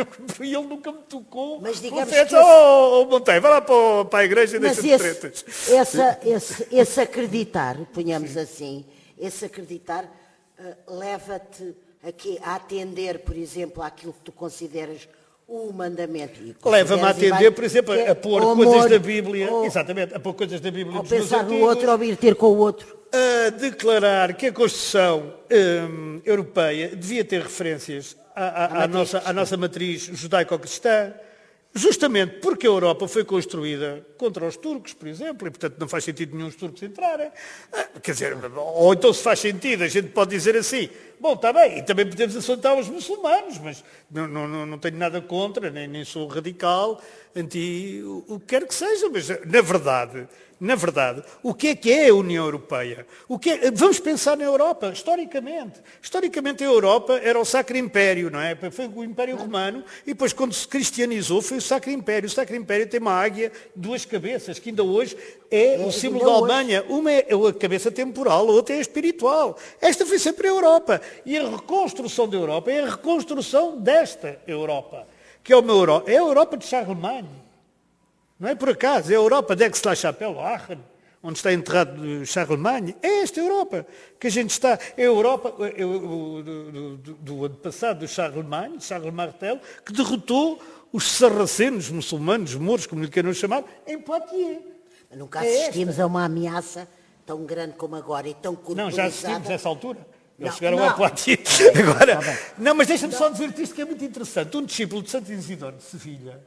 E ele nunca me tocou. Mas digamos que... Esse... Oh, oh, Monteiro, vai lá para, para a igreja e deixa de esse, tretas. Essa, esse, esse acreditar, ponhamos Sim. assim, esse acreditar uh, leva-te a, que, a atender, por exemplo, àquilo que tu consideras o mandamento. Leva-me a atender, por exemplo, a pôr amor, coisas da Bíblia, ou, exatamente, a pôr coisas da Bíblia. Ou pensar no outro, ou vir ter com o outro. A declarar que a Constituição hum, Europeia devia ter referências à, à, à, nossa, à nossa matriz judaico-cristã, justamente porque a Europa foi construída contra os turcos, por exemplo, e portanto não faz sentido nenhum os turcos entrarem. Quer dizer, ou então se faz sentido, a gente pode dizer assim, bom, está bem, e também podemos assaltar os muçulmanos, mas não, não, não tenho nada contra, nem, nem sou radical, anti o, o que quer que seja, mas na verdade, na verdade, o que é que é a União Europeia? O que é, vamos pensar na Europa, historicamente. Historicamente a Europa era o Sacro Império, não é? Foi o Império Romano e depois quando se cristianizou foi o Sacro Império. O Sacro Império tem uma águia, duas cabeças, que ainda hoje é, é o símbolo da Alemanha. Hoje. Uma é a cabeça temporal, a outra é a espiritual. Esta foi sempre a Europa. E a reconstrução da Europa é a reconstrução desta Europa, que é uma Europa, é a Europa de Charlemagne. Não é por acaso, é a Europa de Aix-la-Chapelle, Aachen, onde está enterrado Charlemagne. É esta Europa que a gente está. É a Europa é o, do, do, do ano passado, do Charlemagne, Charles Martel, que derrotou os sarracenos, muçulmanos, mouros, como lhe queiram chamar, em Poitiers. Nunca assistimos é a uma ameaça tão grande como agora e tão corporizada. Não, já assistimos a essa altura. Eles não, chegaram não. a Poitiers. Agora, não, mas deixa-me só dizer-te isto que é muito interessante. Um discípulo de Santo Isidoro de Sevilha,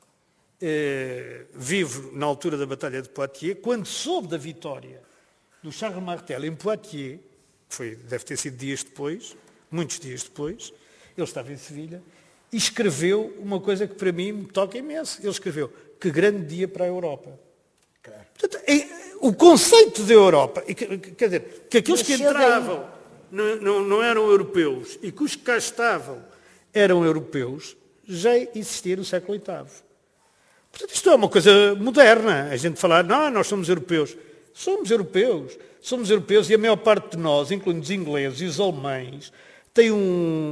eh, vivo na altura da Batalha de Poitiers, quando soube da vitória do Charles Martel em Poitiers, foi, deve ter sido dias depois, muitos dias depois, ele estava em Sevilha, e escreveu uma coisa que para mim me toca imenso. Ele escreveu, que grande dia para a Europa. Claro. Portanto, é, o conceito da Europa, quer dizer, que aqueles que entravam não, não, não eram europeus e que os que cá estavam eram europeus, já existia no século oitavo. Portanto, isto é uma coisa moderna, a gente falar, não, nós somos europeus. Somos europeus, somos europeus e a maior parte de nós, incluindo os ingleses e os alemães, tem um,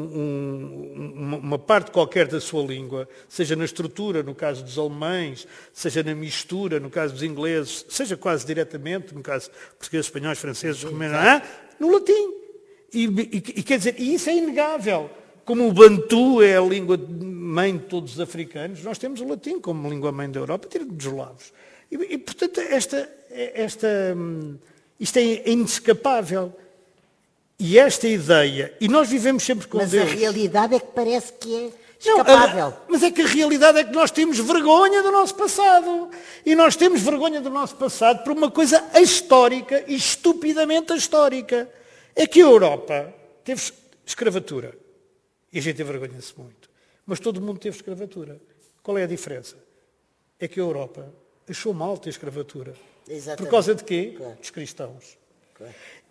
um, uma parte qualquer da sua língua, seja na estrutura, no caso dos alemães, seja na mistura, no caso dos ingleses, seja quase diretamente, no caso de portugueses, espanhóis, franceses, romanos, ah, no latim. E, e, e quer dizer, e isso é inegável. Como o Bantu é a língua mãe de todos os africanos, nós temos o latim como língua mãe da Europa, tirando dos eslavos. E, e portanto, esta, esta, isto é inescapável. E esta ideia, e nós vivemos sempre com mas Deus. Mas a realidade é que parece que é escapável. Não, mas é que a realidade é que nós temos vergonha do nosso passado. E nós temos vergonha do nosso passado por uma coisa histórica e estupidamente histórica. É que a Europa teve escravatura. E a gente vergonha-se muito. Mas todo mundo teve escravatura. Qual é a diferença? É que a Europa achou mal ter escravatura. Exatamente. Por causa de quê? Claro. Dos cristãos. Claro.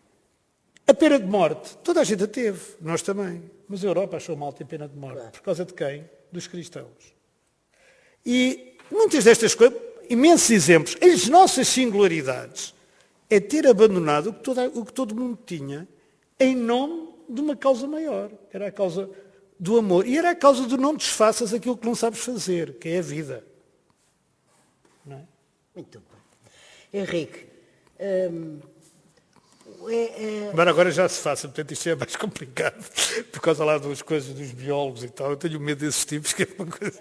A pena de morte, toda a gente a teve, nós também. Mas a Europa achou mal ter pena de morte. Claro. Por causa de quem? Dos cristãos. E muitas destas coisas, imensos exemplos, as nossas singularidades, é ter abandonado o que, toda, o que todo mundo tinha em nome de uma causa maior. Era a causa do amor. E era a causa do não desfaças aquilo que não sabes fazer, que é a vida. Não é? Muito bem. Henrique, hum, é, é... Mas agora já se faça, portanto isto é mais complicado, por causa lá das coisas dos biólogos e tal. Eu tenho medo desses tipos, que é uma coisa...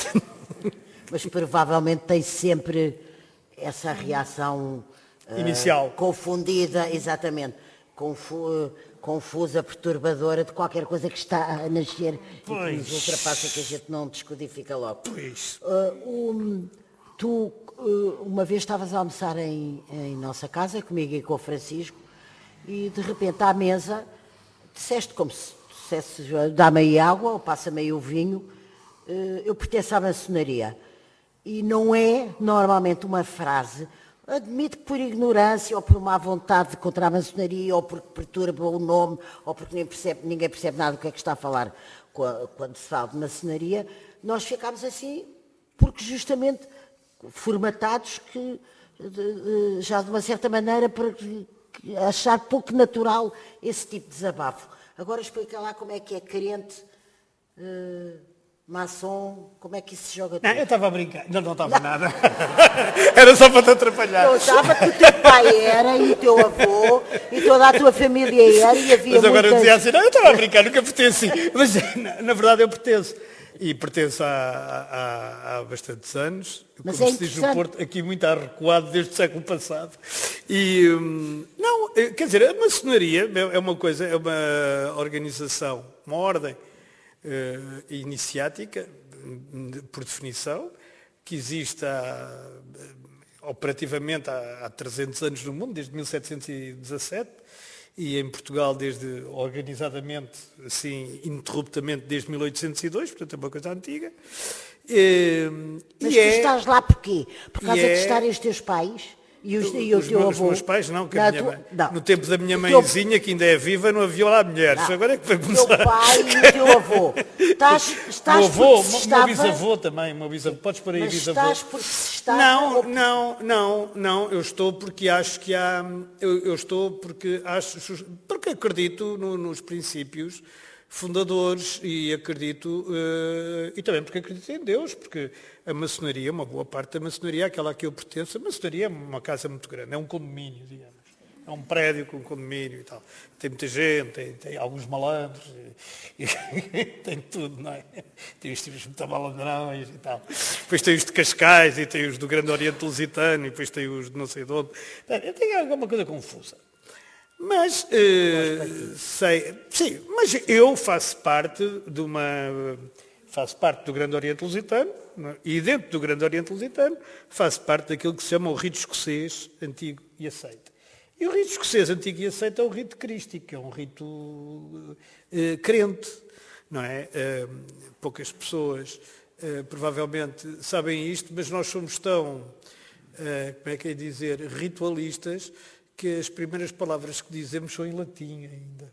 Mas provavelmente tem sempre essa reação... Inicial. Uh, confundida, exatamente. Confu confusa, perturbadora de qualquer coisa que está a nascer pois. E que nos ultrapassa, que a gente não descodifica logo. Pois. Uh, um, tu, uh, uma vez estavas a almoçar em, em nossa casa, comigo e com o Francisco, e de repente à mesa disseste como se dissesse, dá-me aí água ou passa-me aí o vinho, uh, eu pertenço à maçonaria. E não é normalmente uma frase... Admito que por ignorância ou por má vontade contra a maçonaria ou porque perturba o nome ou porque nem percebe, ninguém percebe nada do que é que está a falar quando se fala de maçonaria, nós ficámos assim porque justamente formatados que já de uma certa maneira para achar pouco natural esse tipo de desabafo. Agora explica lá como é que é crente... Uh, maçom, como é que isso se joga? Não, eu estava a brincar. Não, não estava nada. Era só para te atrapalhar. Eu estava que o teu pai era, e o teu avô, e toda a tua família era, e havia Mas agora muitas... eu dizia assim, não, eu estava a brincar, nunca pertenci. Mas, na, na verdade, eu pertenço. E pertenço há, há, há bastantes anos. Mas como é se diz no Porto, aqui muito arrecuado desde o século passado. E, hum, não, quer dizer, a maçonaria é uma coisa, é uma organização, uma ordem, Uh, iniciática, por definição, que existe há, operativamente há, há trezentos anos no mundo, desde mil setecentos e dezassete, e em Portugal desde, organizadamente, assim, ininterruptamente, desde mil oitocentos e dois, portanto é uma coisa antiga. Uh, Mas e tu é, estás lá porquê? Por causa de é, estarem os teus pais? E, os, e o os, teu meus, avô? os meus pais não, que a minha tua... mãe, não. no tempo da minha o mãezinha, teu... que ainda é viva, não havia lá mulheres. Não. Agora é que foi O começar. teu pai e o teu avô. Estás, estás o avô, o estava... meu bisavô também, o meu bisavô. Podes pôr aí Mas bisavô. estás porque se estava... Não, ou... não, não, não. Eu estou porque acho que há... Eu, eu estou porque acho... Porque acredito no, nos princípios fundadores e acredito... Uh, e também porque acredito em Deus, porque a maçonaria, uma boa parte da maçonaria, aquela a que eu pertenço, a maçonaria é uma casa muito grande, é um condomínio, digamos. É um prédio com um condomínio e tal. Tem muita gente, tem, tem alguns malandros, e, e, tem tudo, não é? Tem os tipos muito malandrões e tal. Depois tem os de Cascais, e tem os do Grande Oriente Lusitano, e depois tem os de não sei de onde. Tem alguma coisa confusa. Mas, uh, sei, sim, mas eu faço parte de uma... Faço parte do Grande Oriente Lusitano, não é? E dentro do Grande Oriente Lusitano faço parte daquilo que se chama o rito escocês antigo e aceito. E o rito escocês antigo e aceito é o rito crístico, que é um rito uh, uh, crente, não é? Uh, poucas pessoas uh, provavelmente sabem isto, mas nós somos tão, uh, como é que é dizer, ritualistas, que as primeiras palavras que dizemos são em latim ainda.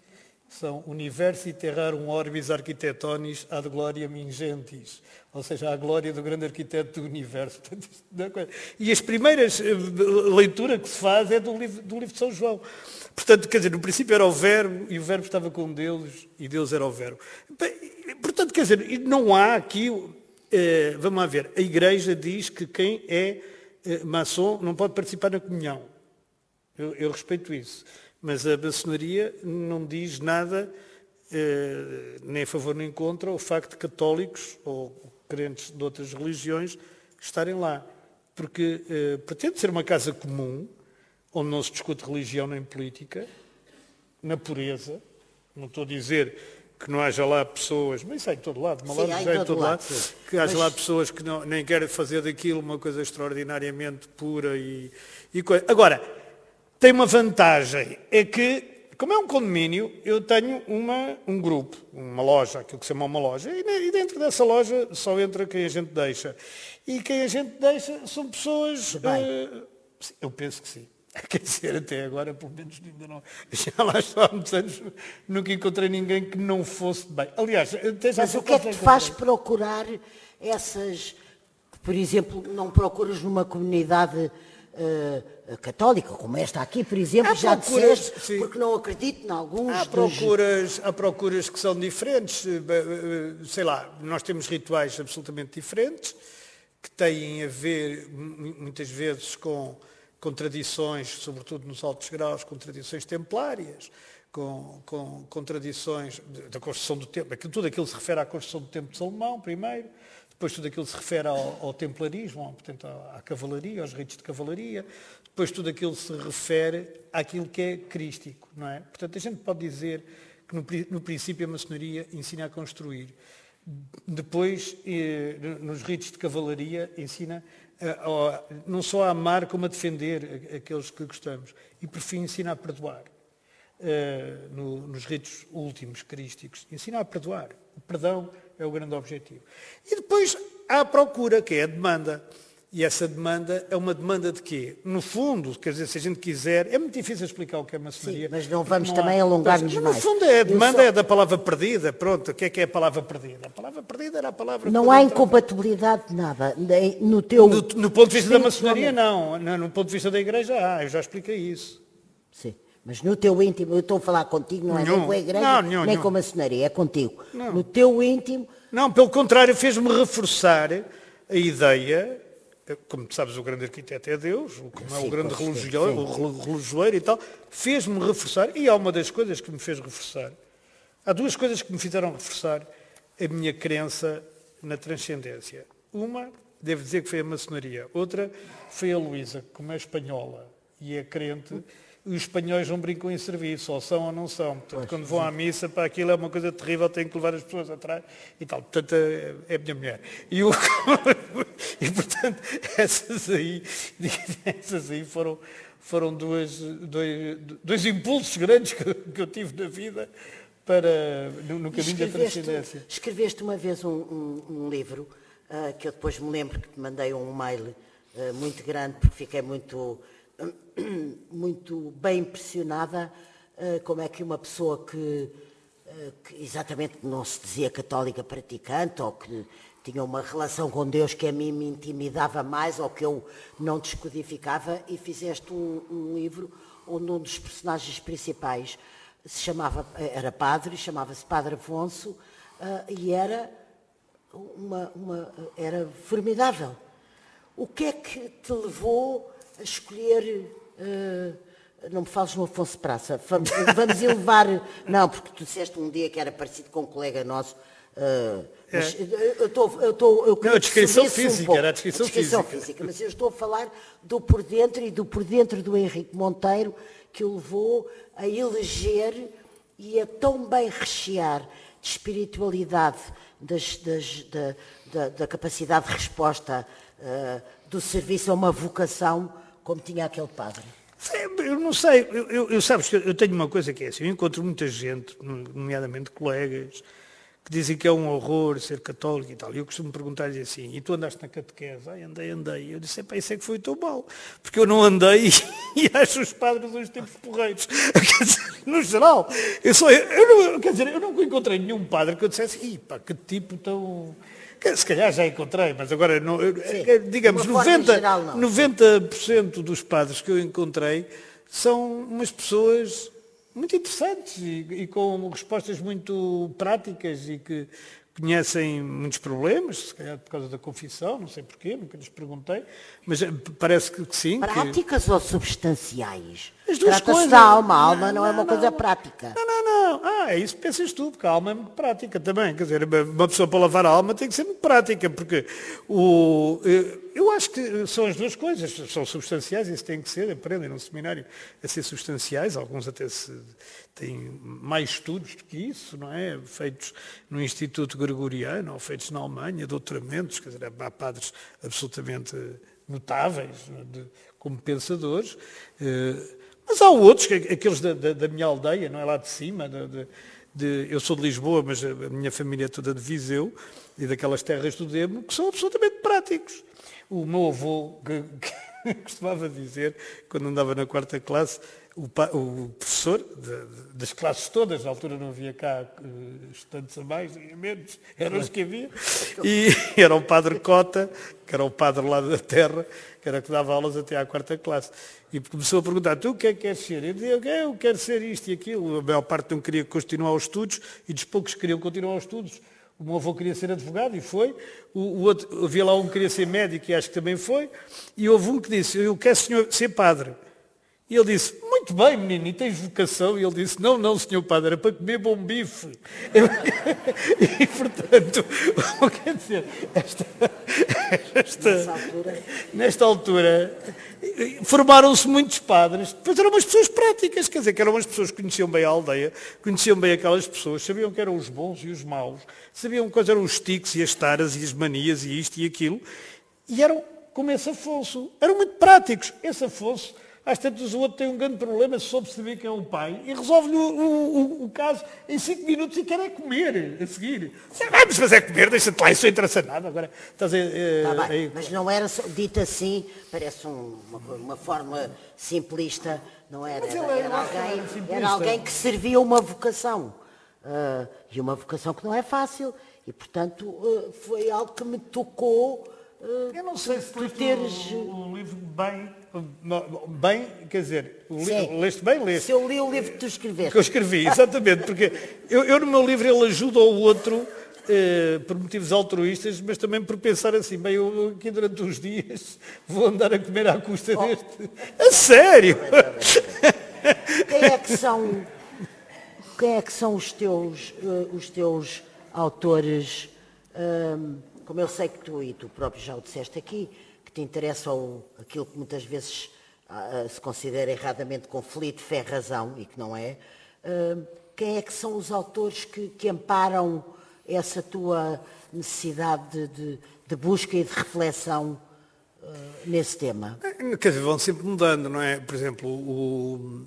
São Universi Terrarum Orbis Architectonis ad Gloriam Ingentis, ou seja, a glória do grande arquiteto do universo. E as primeiras leituras que se faz é do livro, do livro de São João. Portanto, quer dizer, no princípio era o Verbo, e o Verbo estava com Deus, e Deus era o Verbo. Portanto, quer dizer, não há aqui, eh, vamos lá ver, a Igreja diz que quem é eh, maçom não pode participar na comunhão. Eu, eu respeito isso. Mas a maçonaria não diz nada, eh, nem a favor nem contra, o facto de católicos ou crentes de outras religiões estarem lá. porque uh, pretende ser uma casa comum, onde não se discute religião nem política, na pureza. Não estou a dizer que não haja lá pessoas, mas isso é em todo lado, sim, já é em todo lado, lado que haja mas... lá pessoas que não, nem querem fazer daquilo uma coisa extraordinariamente pura e, e coisa. Agora, tem uma vantagem, é que, como é um condomínio, eu tenho uma, um grupo, uma loja, aquilo que se chama uma loja, e, e dentro dessa loja só entra quem a gente deixa. E quem a gente deixa são pessoas... Uh, eu penso que sim. Quer dizer, até agora, pelo menos, ainda não. Já lá estou há muitos anos, nunca encontrei ninguém que não fosse bem. Aliás, mas o que é que te faz procurar essas... Por exemplo, não procuras numa comunidade uh, católica, como esta aqui, por exemplo, há já disseste, sim, porque não acredito em alguns... Há procuras, dos... há procuras que são diferentes. Sei lá, nós temos rituais absolutamente diferentes, que têm a ver, muitas vezes, com... com tradições, sobretudo nos altos graus, com tradições templárias, com, com, com tradições da construção do templo. Tudo aquilo se refere à construção do templo de Salomão, primeiro, depois tudo aquilo se refere ao, ao templarismo, portanto, à, à cavalaria, aos ritos de cavalaria, depois tudo aquilo se refere àquilo que é crístico, não é? Portanto, a gente pode dizer que no, no princípio a maçonaria ensina a construir. Depois, eh, nos ritos de cavalaria, ensina não só a amar como a defender aqueles que gostamos. E por fim ensina a perdoar. Uh, no, nos ritos últimos crísticos, ensina a perdoar. O perdão é o grande objetivo. E depois há a procura, que é a demanda. E essa demanda é uma demanda de quê? No fundo, quer dizer, se a gente quiser, é muito difícil explicar o que é maçonaria. Sim, mas não vamos não também alongar-nos mais. No fundo, é, a demanda só... é da palavra perdida. Pronto, o que é que é a palavra perdida? A palavra perdida era a palavra... Não há incompatibilidade de nada. No, teu... no, no ponto de vista da maçonaria, não. No ponto de vista da igreja, há. Eu já expliquei isso. Sim, mas no teu íntimo, eu estou a falar contigo, não é nem com a igreja, não, nenhum, nem nenhum. com a maçonaria, é contigo. Não. No teu íntimo... Não, pelo contrário, fez-me reforçar a ideia... Como tu sabes, o grande arquiteto é Deus, como é sim, o grande religioso, o religioeiro e tal, fez-me reforçar, e há uma das coisas que me fez reforçar, há duas coisas que me fizeram reforçar a minha crença na transcendência. Uma, devo dizer que foi a maçonaria, outra foi a Luísa, como é espanhola e é crente, os espanhóis não brincam em serviço, ou são ou não são. Portanto, pois, quando vão sim. à missa, para aquilo é uma coisa terrível, têm que levar as pessoas atrás e tal. Portanto, é, é a minha mulher. E, o... e portanto, essas aí, essas aí foram, foram duas, dois, dois impulsos grandes que, que eu tive na vida para, no, no caminho da transcendência. Escreveste uma vez um, um, um livro, uh, que eu depois me lembro que te mandei um mail uh, muito grande, porque fiquei muito... muito bem impressionada uh, como é que uma pessoa que, uh, que exatamente não se dizia católica praticante ou que tinha uma relação com Deus que a mim me intimidava mais ou que eu não descodificava, e fizeste um, um livro onde um dos personagens principais se chamava, era padre, chamava-se Padre Afonso, uh, e era, uma, uma, era formidável. O que é que te levou a escolher, uh, não me fales no Afonso Praça, vamos elevar, não, porque tu disseste um dia que era parecido com um colega nosso, uh, mas é. eu estou, eu estou, eu não, a descrição física, um era a descrição, a descrição física. física, mas eu estou a falar do por dentro e do por dentro do Henrique Monteiro, que o levou a eleger e a tão bem rechear de espiritualidade, das, das, da, da, da capacidade de resposta, uh, do serviço a uma vocação, como tinha aquele padre. Eu não sei, eu, eu, eu sabes que eu tenho uma coisa que é assim, eu encontro muita gente, nomeadamente colegas, que dizem que é um horror ser católico e tal. E eu costumo perguntar-lhes assim, e tu andaste na catequese? Ah, andei, andei. Eu disse, isso é que foi tão mal, porque eu não andei e acho os padres uns tempos porreiros. Quer dizer, no geral, eu só, eu, eu não, quer dizer, eu nunca encontrei nenhum padre que eu dissesse, ih pá, que tipo tão... Se calhar já encontrei, mas agora, não, Sim, digamos, noventa, geral, não. noventa por cento dos padres que eu encontrei são umas pessoas muito interessantes e, e com respostas muito práticas e que conhecem muitos problemas, se calhar por causa da confissão, não sei porquê, nunca lhes perguntei, mas parece que, que sim. Práticas que... ou substanciais? As duas Trata-se coisas. da alma, a alma não, não é uma não, coisa prática. Não, não, não. Ah, é isso que pensas tu, porque a alma é muito prática também. Quer dizer, uma pessoa para lavar a alma tem que ser muito prática, porque o, eu acho que são as duas coisas, são substanciais, isso tem que ser, aprendem num seminário a ser substanciais, alguns até se, têm mais estudos do que isso, não é? Feitos no Instituto Gregoriano, ou feitos na Alemanha, doutoramentos, quer dizer, há padres absolutamente notáveis, de, como pensadores. Mas há outros, aqueles da, da, da minha aldeia, não é lá de cima, de, de, de, eu sou de Lisboa, mas a minha família é toda de Viseu, e daquelas terras do Demo, que são absolutamente práticos. O meu avô, que, que costumava dizer, quando andava na quarta classe, o, o professor de, de, das classes todas, na altura não havia cá estudantes a mais, nem a menos, eram os que havia, e era o padre Cota, que era o padre lá da terra, que era que dava aulas até à quarta classe. E começou a perguntar, tu o que é que queres ser? Eu dizia, eu quero ser isto e aquilo. A maior parte não queria continuar os estudos, e dos poucos que queriam continuar os estudos, o meu avô queria ser advogado, e foi. O, o outro, havia lá um que queria ser médico, e acho que também foi. E houve um que disse, eu quero senhor, ser padre. E ele disse, muito bem, menino, e tens vocação? E ele disse, não, não, senhor padre, era para comer bom bife. E, portanto, quer dizer, esta, esta, nesta altura, nesta altura formaram-se muitos padres, depois eram umas pessoas práticas, quer dizer, que eram umas pessoas que conheciam bem a aldeia, conheciam bem aquelas pessoas, sabiam que eram os bons e os maus, sabiam quais eram os tiques e as taras e as manias e isto e aquilo, e eram como esse Afonso, eram muito práticos. Esse Afonso, às tantas, o outro tem um grande problema, soube saber quem é o pai, e resolve-lhe o, o, o caso em cinco minutos e quer é comer, a seguir. Vamos, mas é comer, deixa-te lá, isso não interessa nada. Agora, estás a, a, tá bem, a... Mas não era só, dito assim, parece um, uma, uma forma simplista, não era? Era, era, era, alguém, era alguém que servia uma vocação. Uh, e uma vocação que não é fácil. E, portanto, uh, foi algo que me tocou. Uh, Eu não sei se tu teres... o, o livro bem, bem, quer dizer, o livro, leste bem, leste. Se eu li o livro que tu escreveste. Que eu escrevi, exatamente, porque eu, eu no meu livro ele ajuda o outro eh, por motivos altruístas, mas também por pensar assim, bem, eu aqui durante uns dias vou andar a comer à custa oh. deste. A sério! Quem é que são, quem é que são os teus, uh, os teus autores, um, como eu sei que tu e tu próprio já o disseste aqui, que te interessa o, aquilo que muitas vezes uh, se considera erradamente conflito, fé-razão, e que não é. Uh, quem é que são os autores que, que amparam essa tua necessidade de, de, de busca e de reflexão uh, nesse tema? Quer dizer, vão sempre mudando, não é? Por exemplo, o,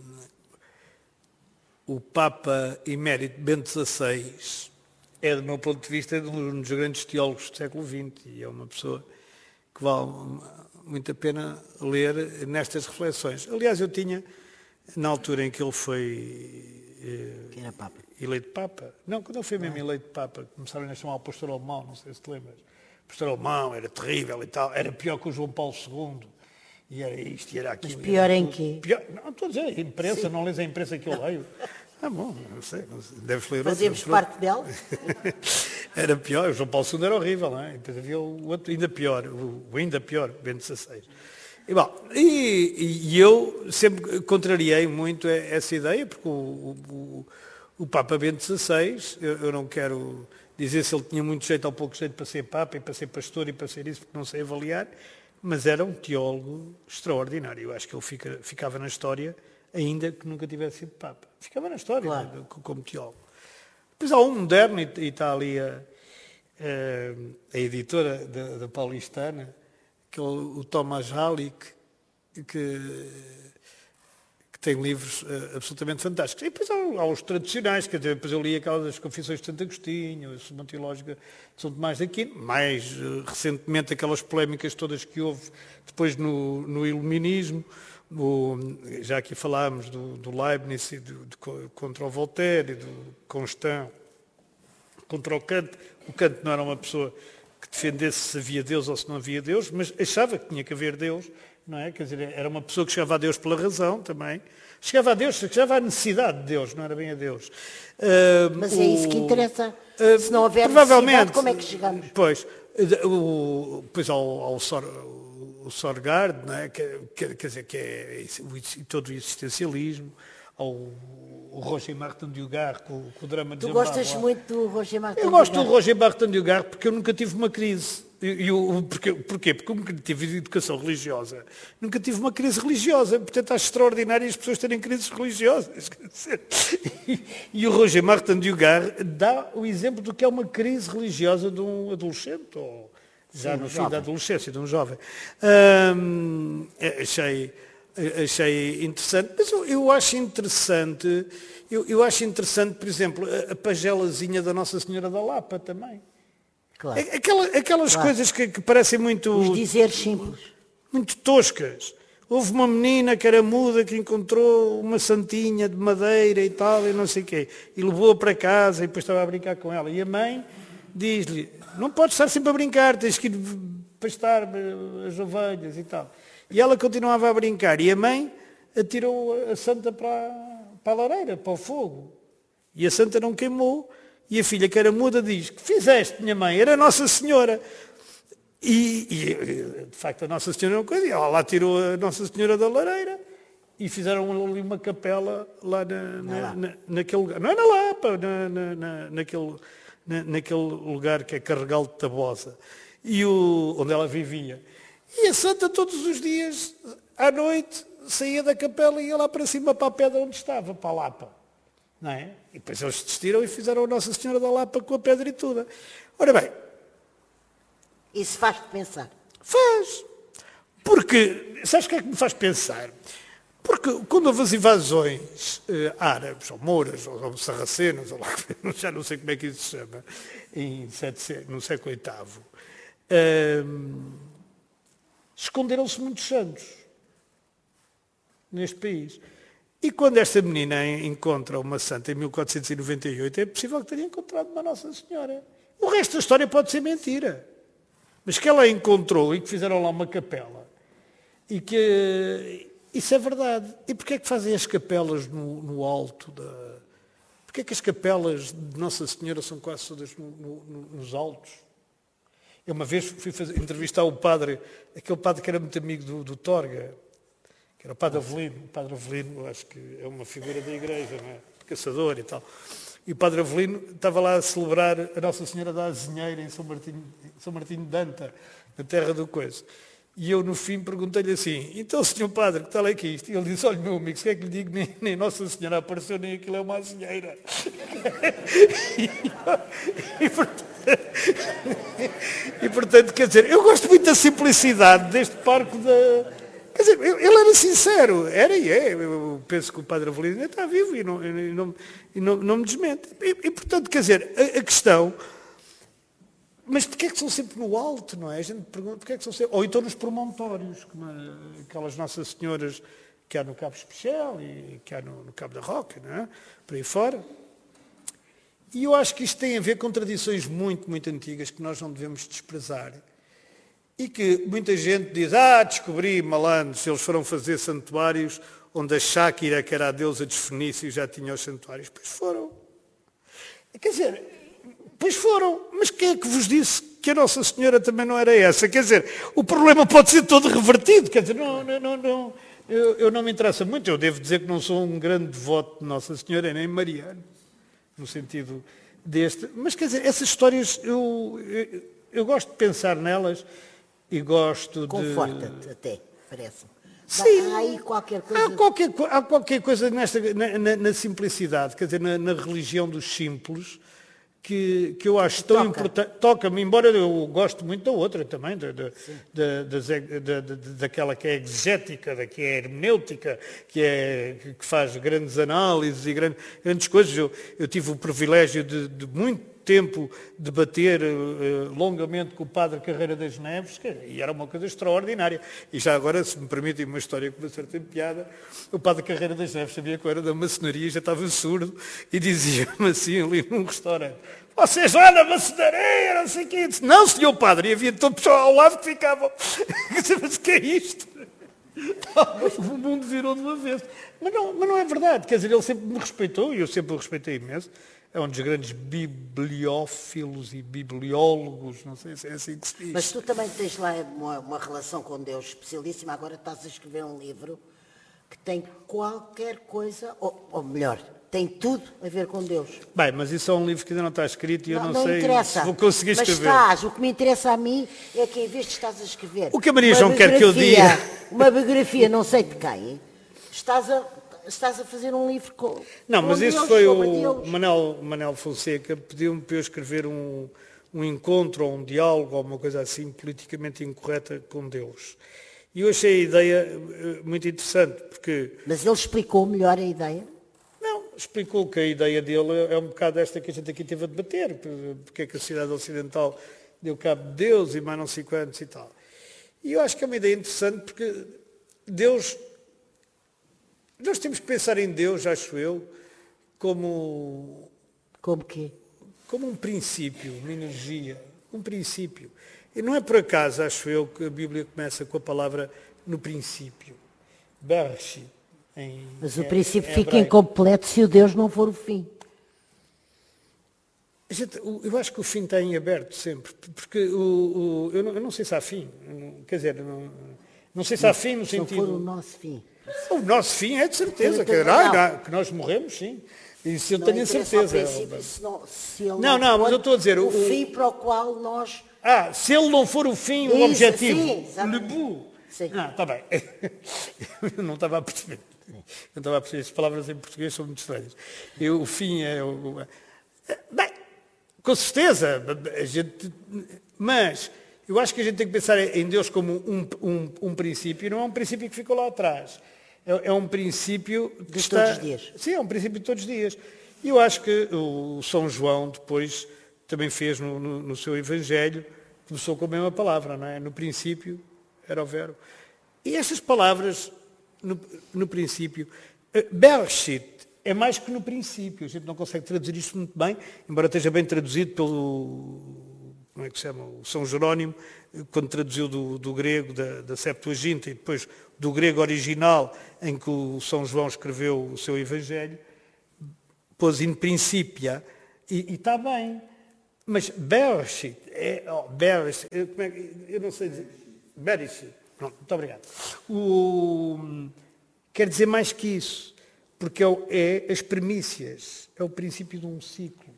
o Papa Emérito Bento dezasseis é, do meu ponto de vista, um dos grandes teólogos do século vinte e é uma pessoa que vale muito a pena ler nestas reflexões. Aliás, eu tinha, na altura em que ele foi que era Papa. eleito Papa, não, quando ele foi mesmo eleito Papa, começaram a chamar o pastor alemão, não sei se te lembras. O pastor alemão era terrível e tal, era pior que o João Paulo segundo. E era isto, e era aquilo. Mas pior em quê? Pior, não, estou a dizer, a imprensa, Sim. não lês a imprensa que eu não. leio. Ah, bom, não sei, deves ler Fazíamos outro, parte dela. Era pior, o João Paulo segundo era horrível, não é? Depois havia o outro ainda pior, o, o ainda pior, Bento dezasseis. E, bom, e, e eu sempre contrariei muito essa ideia, porque o, o, o Papa Bento dezasseis, eu, eu não quero dizer se ele tinha muito jeito ou pouco jeito para ser Papa, e para ser pastor, e para ser isso, porque não sei avaliar, mas era um teólogo extraordinário. Eu acho que ele fica, ficava na história, ainda que nunca tivesse sido Papa. Ficava na história, claro. né, como teólogo. Depois há um moderno, e, e está ali a, a, a editora da, da Paulistana, que é o, o Thomas Halik, que, que tem livros uh, absolutamente fantásticos. E depois há, há os tradicionais, quer dizer, depois eu li aquelas das Confissões de Santo Agostinho, a Suma Teológica de São Tomás de Aquino, mais uh, recentemente aquelas polémicas todas que houve depois no, no Iluminismo, o, já aqui falámos do, do Leibniz e do, do, contra o Voltaire e do Constant contra o Kant. O Kant não era uma pessoa que defendesse se havia Deus ou se não havia Deus, mas achava que tinha que haver Deus, não é? Quer dizer, era uma pessoa que chegava a Deus pela razão também. Chegava a Deus, chegava à necessidade de Deus, não era bem a Deus. Uh, mas é o, isso que interessa. Uh, se não houver necessidade, como é que chegamos? Pois, o, pois ao, ao Sor, o Sorgard, não é? que, que, quer dizer, que é todo o existencialismo. ao o Roger Martin de Ugar com, com o drama de Tu Zimbábue. gostas muito do Roger Martin Eu gosto do Roger Martin de Ugar porque eu nunca tive uma crise. E eu, porque, porquê? Porque como tive educação religiosa, nunca tive uma crise religiosa. Portanto, acho extraordinário as pessoas terem crises religiosas. E, e o Roger Martin de Ugar dá o exemplo do que é uma crise religiosa de um adolescente, ou já Sim, no fim jovem. da adolescência, de um jovem. Hum, achei... Achei interessante, mas eu, eu acho interessante, eu, eu acho interessante, por exemplo, a, a pagelazinha da Nossa Senhora da Lapa também. Claro. Aquela, aquelas claro. coisas que, que parecem muito... Os dizeres simples. Muito toscas. Houve uma menina que era muda que encontrou uma santinha de madeira e tal, e não sei o quê, e levou-a para casa e depois estava a brincar com ela. E a mãe diz-lhe, não podes estar sempre a brincar, tens que ir pastar as ovelhas e tal. E ela continuava a brincar. E a mãe atirou a santa para, para a lareira, para o fogo. E a santa não queimou. E a filha, que era muda, diz, que fizeste, minha mãe? Era Nossa Senhora. E, e de facto, a Nossa Senhora não coisa. Ela lá tirou a Nossa Senhora da lareira e fizeram ali uma capela lá na, na, na, naquele lugar. Não é na Lapa, na, na, na, naquele, na, naquele lugar que é Carregal de Tabosa. E o, onde ela vivia. E a santa todos os dias, à noite, saía da capela e ia lá para cima, para a pedra onde estava, para a Lapa. Não é? E depois eles desistiram e fizeram a Nossa Senhora da Lapa com a pedra e tudo. Ora bem... Isso faz-te pensar? Faz. Porque, sabes o que é que me faz pensar? Porque quando houve as invasões eh, árabes, ou mouras, ou, ou sarracenas, ou lá, já não sei como é que isso se chama, em sete, no século oitavo, eh, esconderam-se muitos santos neste país. E quando esta menina encontra uma santa em mil quatrocentos e noventa e oito, é possível que tenha encontrado uma Nossa Senhora. O resto da história pode ser mentira. Mas que ela encontrou e que fizeram lá uma capela. E que isso é verdade. E porquê é que fazem as capelas no, no alto da... Porquê é que as capelas de Nossa Senhora são quase todas no, no, nos altos? Eu uma vez fui fazer, entrevistar o padre, aquele padre que era muito amigo do, do Torga, que era o padre Avelino. O padre Avelino, acho que é uma figura da igreja, não é? Caçador e tal. E o padre Avelino estava lá a celebrar a Nossa Senhora da Azinheira em São Martinho, São Martinho de Anta, na terra do Coiso. E eu, no fim, perguntei-lhe assim, então, senhor padre, que tal é que é isto? E ele disse, olha, meu amigo, se quer que lhe diga, nem, nem Nossa Senhora apareceu, nem aquilo é uma azinheira. e, e, portanto, e, portanto, quer dizer, eu gosto muito da simplicidade deste parque da... Quer dizer, ele era sincero, era e é. Eu penso que o padre Avelino está vivo e não, e não, e não, não me desmente. E, e, portanto, quer dizer, a, a questão... Mas porquê é que são sempre no alto, não é? A gente pergunta, porquê é que são sempre... Ou então nos promontórios, como aquelas Nossas Senhoras que há no Cabo Especial e que há no, no Cabo da Roca, não é? Por aí fora. E eu acho que isto tem a ver com tradições muito, muito antigas que nós não devemos desprezar. E que muita gente diz, ah, descobri malandros, eles foram fazer santuários onde a Cháquira, que era a deusa dos fenícios, já tinha os santuários. Pois foram. Quer dizer, pois foram. Mas quem é que vos disse que a Nossa Senhora também não era essa? Quer dizer, o problema pode ser todo revertido. Quer dizer, não, não, não, não eu, eu não me interessa muito. Eu devo dizer que não sou um grande devoto de Nossa Senhora, nem mariano, no sentido deste. Mas, quer dizer, essas histórias, eu, eu, eu gosto de pensar nelas. E gosto de... Conforta-te até, parece-me. Sim, há aí qualquer coisa... Há qualquer, há qualquer coisa nesta, na, na, na simplicidade, quer dizer, na, na religião dos simples, que, que eu acho tão importante. Toca-me, embora eu goste muito da outra também, da, da, da, da, da, daquela que é exegética, da que é hermenêutica, que, é, que faz grandes análises e grandes, grandes coisas. Eu, eu tive o privilégio de, de muito tempo debater uh, longamente com o padre Carreira das Neves, que, e era uma coisa extraordinária. E já agora, se me permitem uma história com uma certa piada, o padre Carreira das Neves sabia que eu era da maçonaria, já estava surdo, e dizia-me assim ali num restaurante, vocês lá na maçonaria, não sei o quê. Disse, não, senhor padre, e havia todo pessoal ao lado que ficavam, mas o que é isto? O mundo virou de uma vez. Mas não, mas não é verdade, quer dizer, ele sempre me respeitou, e eu sempre o respeitei imenso. É um dos grandes bibliófilos e bibliólogos, não sei se é assim que se diz. Mas tu também tens lá uma, uma relação com Deus especialíssima, agora estás a escrever um livro que tem qualquer coisa, ou, ou melhor, tem tudo a ver com Deus. Bem, mas isso é um livro que ainda não está escrito e eu não, não, não sei interessa. se vou conseguir escrever. Mas estás, o que me interessa a mim é que em vez de estás a escrever o que a Maria João quer que eu diga, uma biografia não sei de quem, estás a, estás a fazer um livro com Não, com mas Deus, este foi sobre o Deus. Manel, Manel Fonseca, pediu-me para eu escrever um, um encontro ou um diálogo ou uma coisa assim politicamente incorreta com Deus. E eu achei a ideia muito interessante, porque... Mas ele explicou melhor a ideia? Não, explicou que a ideia dele é um bocado esta que a gente aqui teve a debater, porque é que a sociedade ocidental deu cabo de Deus e mais não sei quantos e tal. E eu acho que é uma ideia interessante porque Deus... Nós temos que pensar em Deus, acho eu, como... Como quê? Como um princípio, uma energia, um princípio. E não é por acaso, acho eu, que a Bíblia começa com a palavra no princípio. Bereshit. Em, Mas o é, princípio é fica incompleto se o Deus não for o fim. Gente, eu acho que o fim está em aberto sempre, porque o, o, eu, não, eu não sei se há fim, quer dizer, não, não sei se há fim no se sentido... Se for o nosso fim. O nosso fim é de certeza, que, não. que nós morremos, sim. Isso eu não tenho a certeza. Se não, se ele não, não, não, for mas eu estou a dizer... O, o fim para o qual nós... Ah, se ele não for o fim, o Isso, objetivo. Sim, le bout. Sim. Ah, está bem. Eu não estava a perceber. Não estava a perceber. As palavras em português são muito estranhas. Eu, o fim é... O... Bem, com certeza. A gente... Mas eu acho que a gente tem que pensar em Deus como um, um, um princípio. Não é um princípio que ficou lá atrás. É, é um princípio que de está... todos os dias. Sim, é um princípio de todos os dias. E eu acho que o São João depois... também fez no, no, no seu Evangelho, começou com a mesma palavra, não é? No princípio era o verbo. E essas palavras, no, no princípio, uh, Bereshit é mais que no princípio, a gente não consegue traduzir isto muito bem, embora esteja bem traduzido pelo, como é que se chama, o São Jerónimo, quando traduziu do, do grego, da, da Septuaginta, e depois do grego original, em que o São João escreveu o seu Evangelho, pôs in principia, e, e está bem. Mas Bereshit, é, oh, Bereshit, eu, como é, eu não sei dizer, Bereshit, pronto, muito obrigado. O, quer dizer mais que isso, porque é, é as premissas, é o princípio de um ciclo.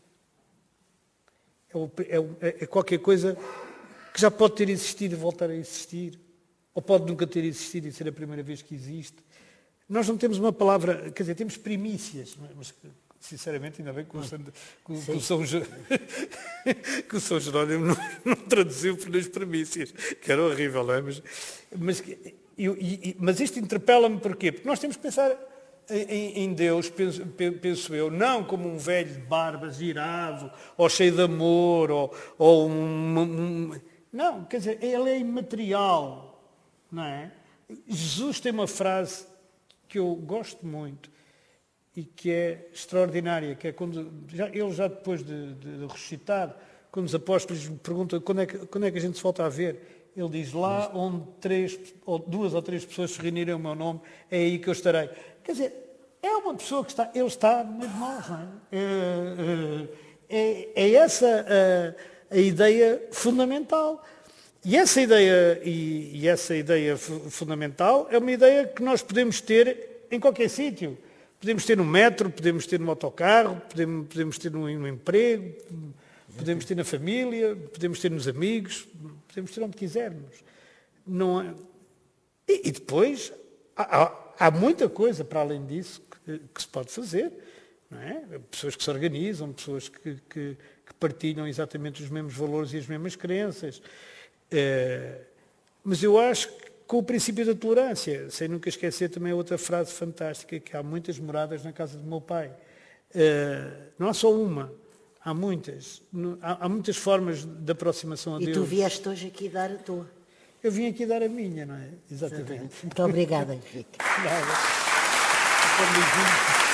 É, o, é, é qualquer coisa que já pode ter existido e voltar a existir, ou pode nunca ter existido e ser a primeira vez que existe. Nós não temos uma palavra, quer dizer, temos primícias, mas... Sinceramente, ainda bem que o, que, que o, São, que o São Jerónimo não, não traduziu pelas premissas, que era horrível, não é? Mas, mas, eu, e, mas isto interpela-me porquê? Porque nós temos que pensar em, em Deus, penso, penso eu, não como um velho de barba girado, ou cheio de amor, ou, ou um, um... Não, quer dizer, ele é imaterial, não é? Jesus tem uma frase que eu gosto muito, e que é extraordinária, que é quando, já, ele já depois de, de, de ressuscitar, quando os apóstolos lhe perguntam quando é, que, quando é que a gente se volta a ver, ele diz, lá onde três, ou duas ou três pessoas se reunirem o meu nome, é aí que eu estarei. Quer dizer, é uma pessoa que está, ele está no meio de nós, não é? É, é, é essa a, a ideia fundamental. E essa ideia, e, e essa ideia fundamental é uma ideia que nós podemos ter em qualquer sítio. Podemos ter no metro, podemos ter no autocarro, podemos, podemos ter no, no emprego, podemos ter na família, podemos ter nos amigos, podemos ter onde quisermos. Não é... e, e depois, há, há, há muita coisa para além disso que, que se pode fazer. Não é? Pessoas que se organizam, pessoas que, que, que partilham exatamente os mesmos valores e as mesmas crenças. É, mas eu acho que com o princípio da tolerância, sem nunca esquecer também outra frase fantástica, que há muitas moradas na casa do meu pai. Uh, não há só uma, há muitas. Há, há muitas formas de aproximação a e Deus. E tu vieste hoje aqui dar a tua. Eu vim aqui dar a minha, não é? Exatamente. Exatamente. Muito obrigada, Henrique. Nada.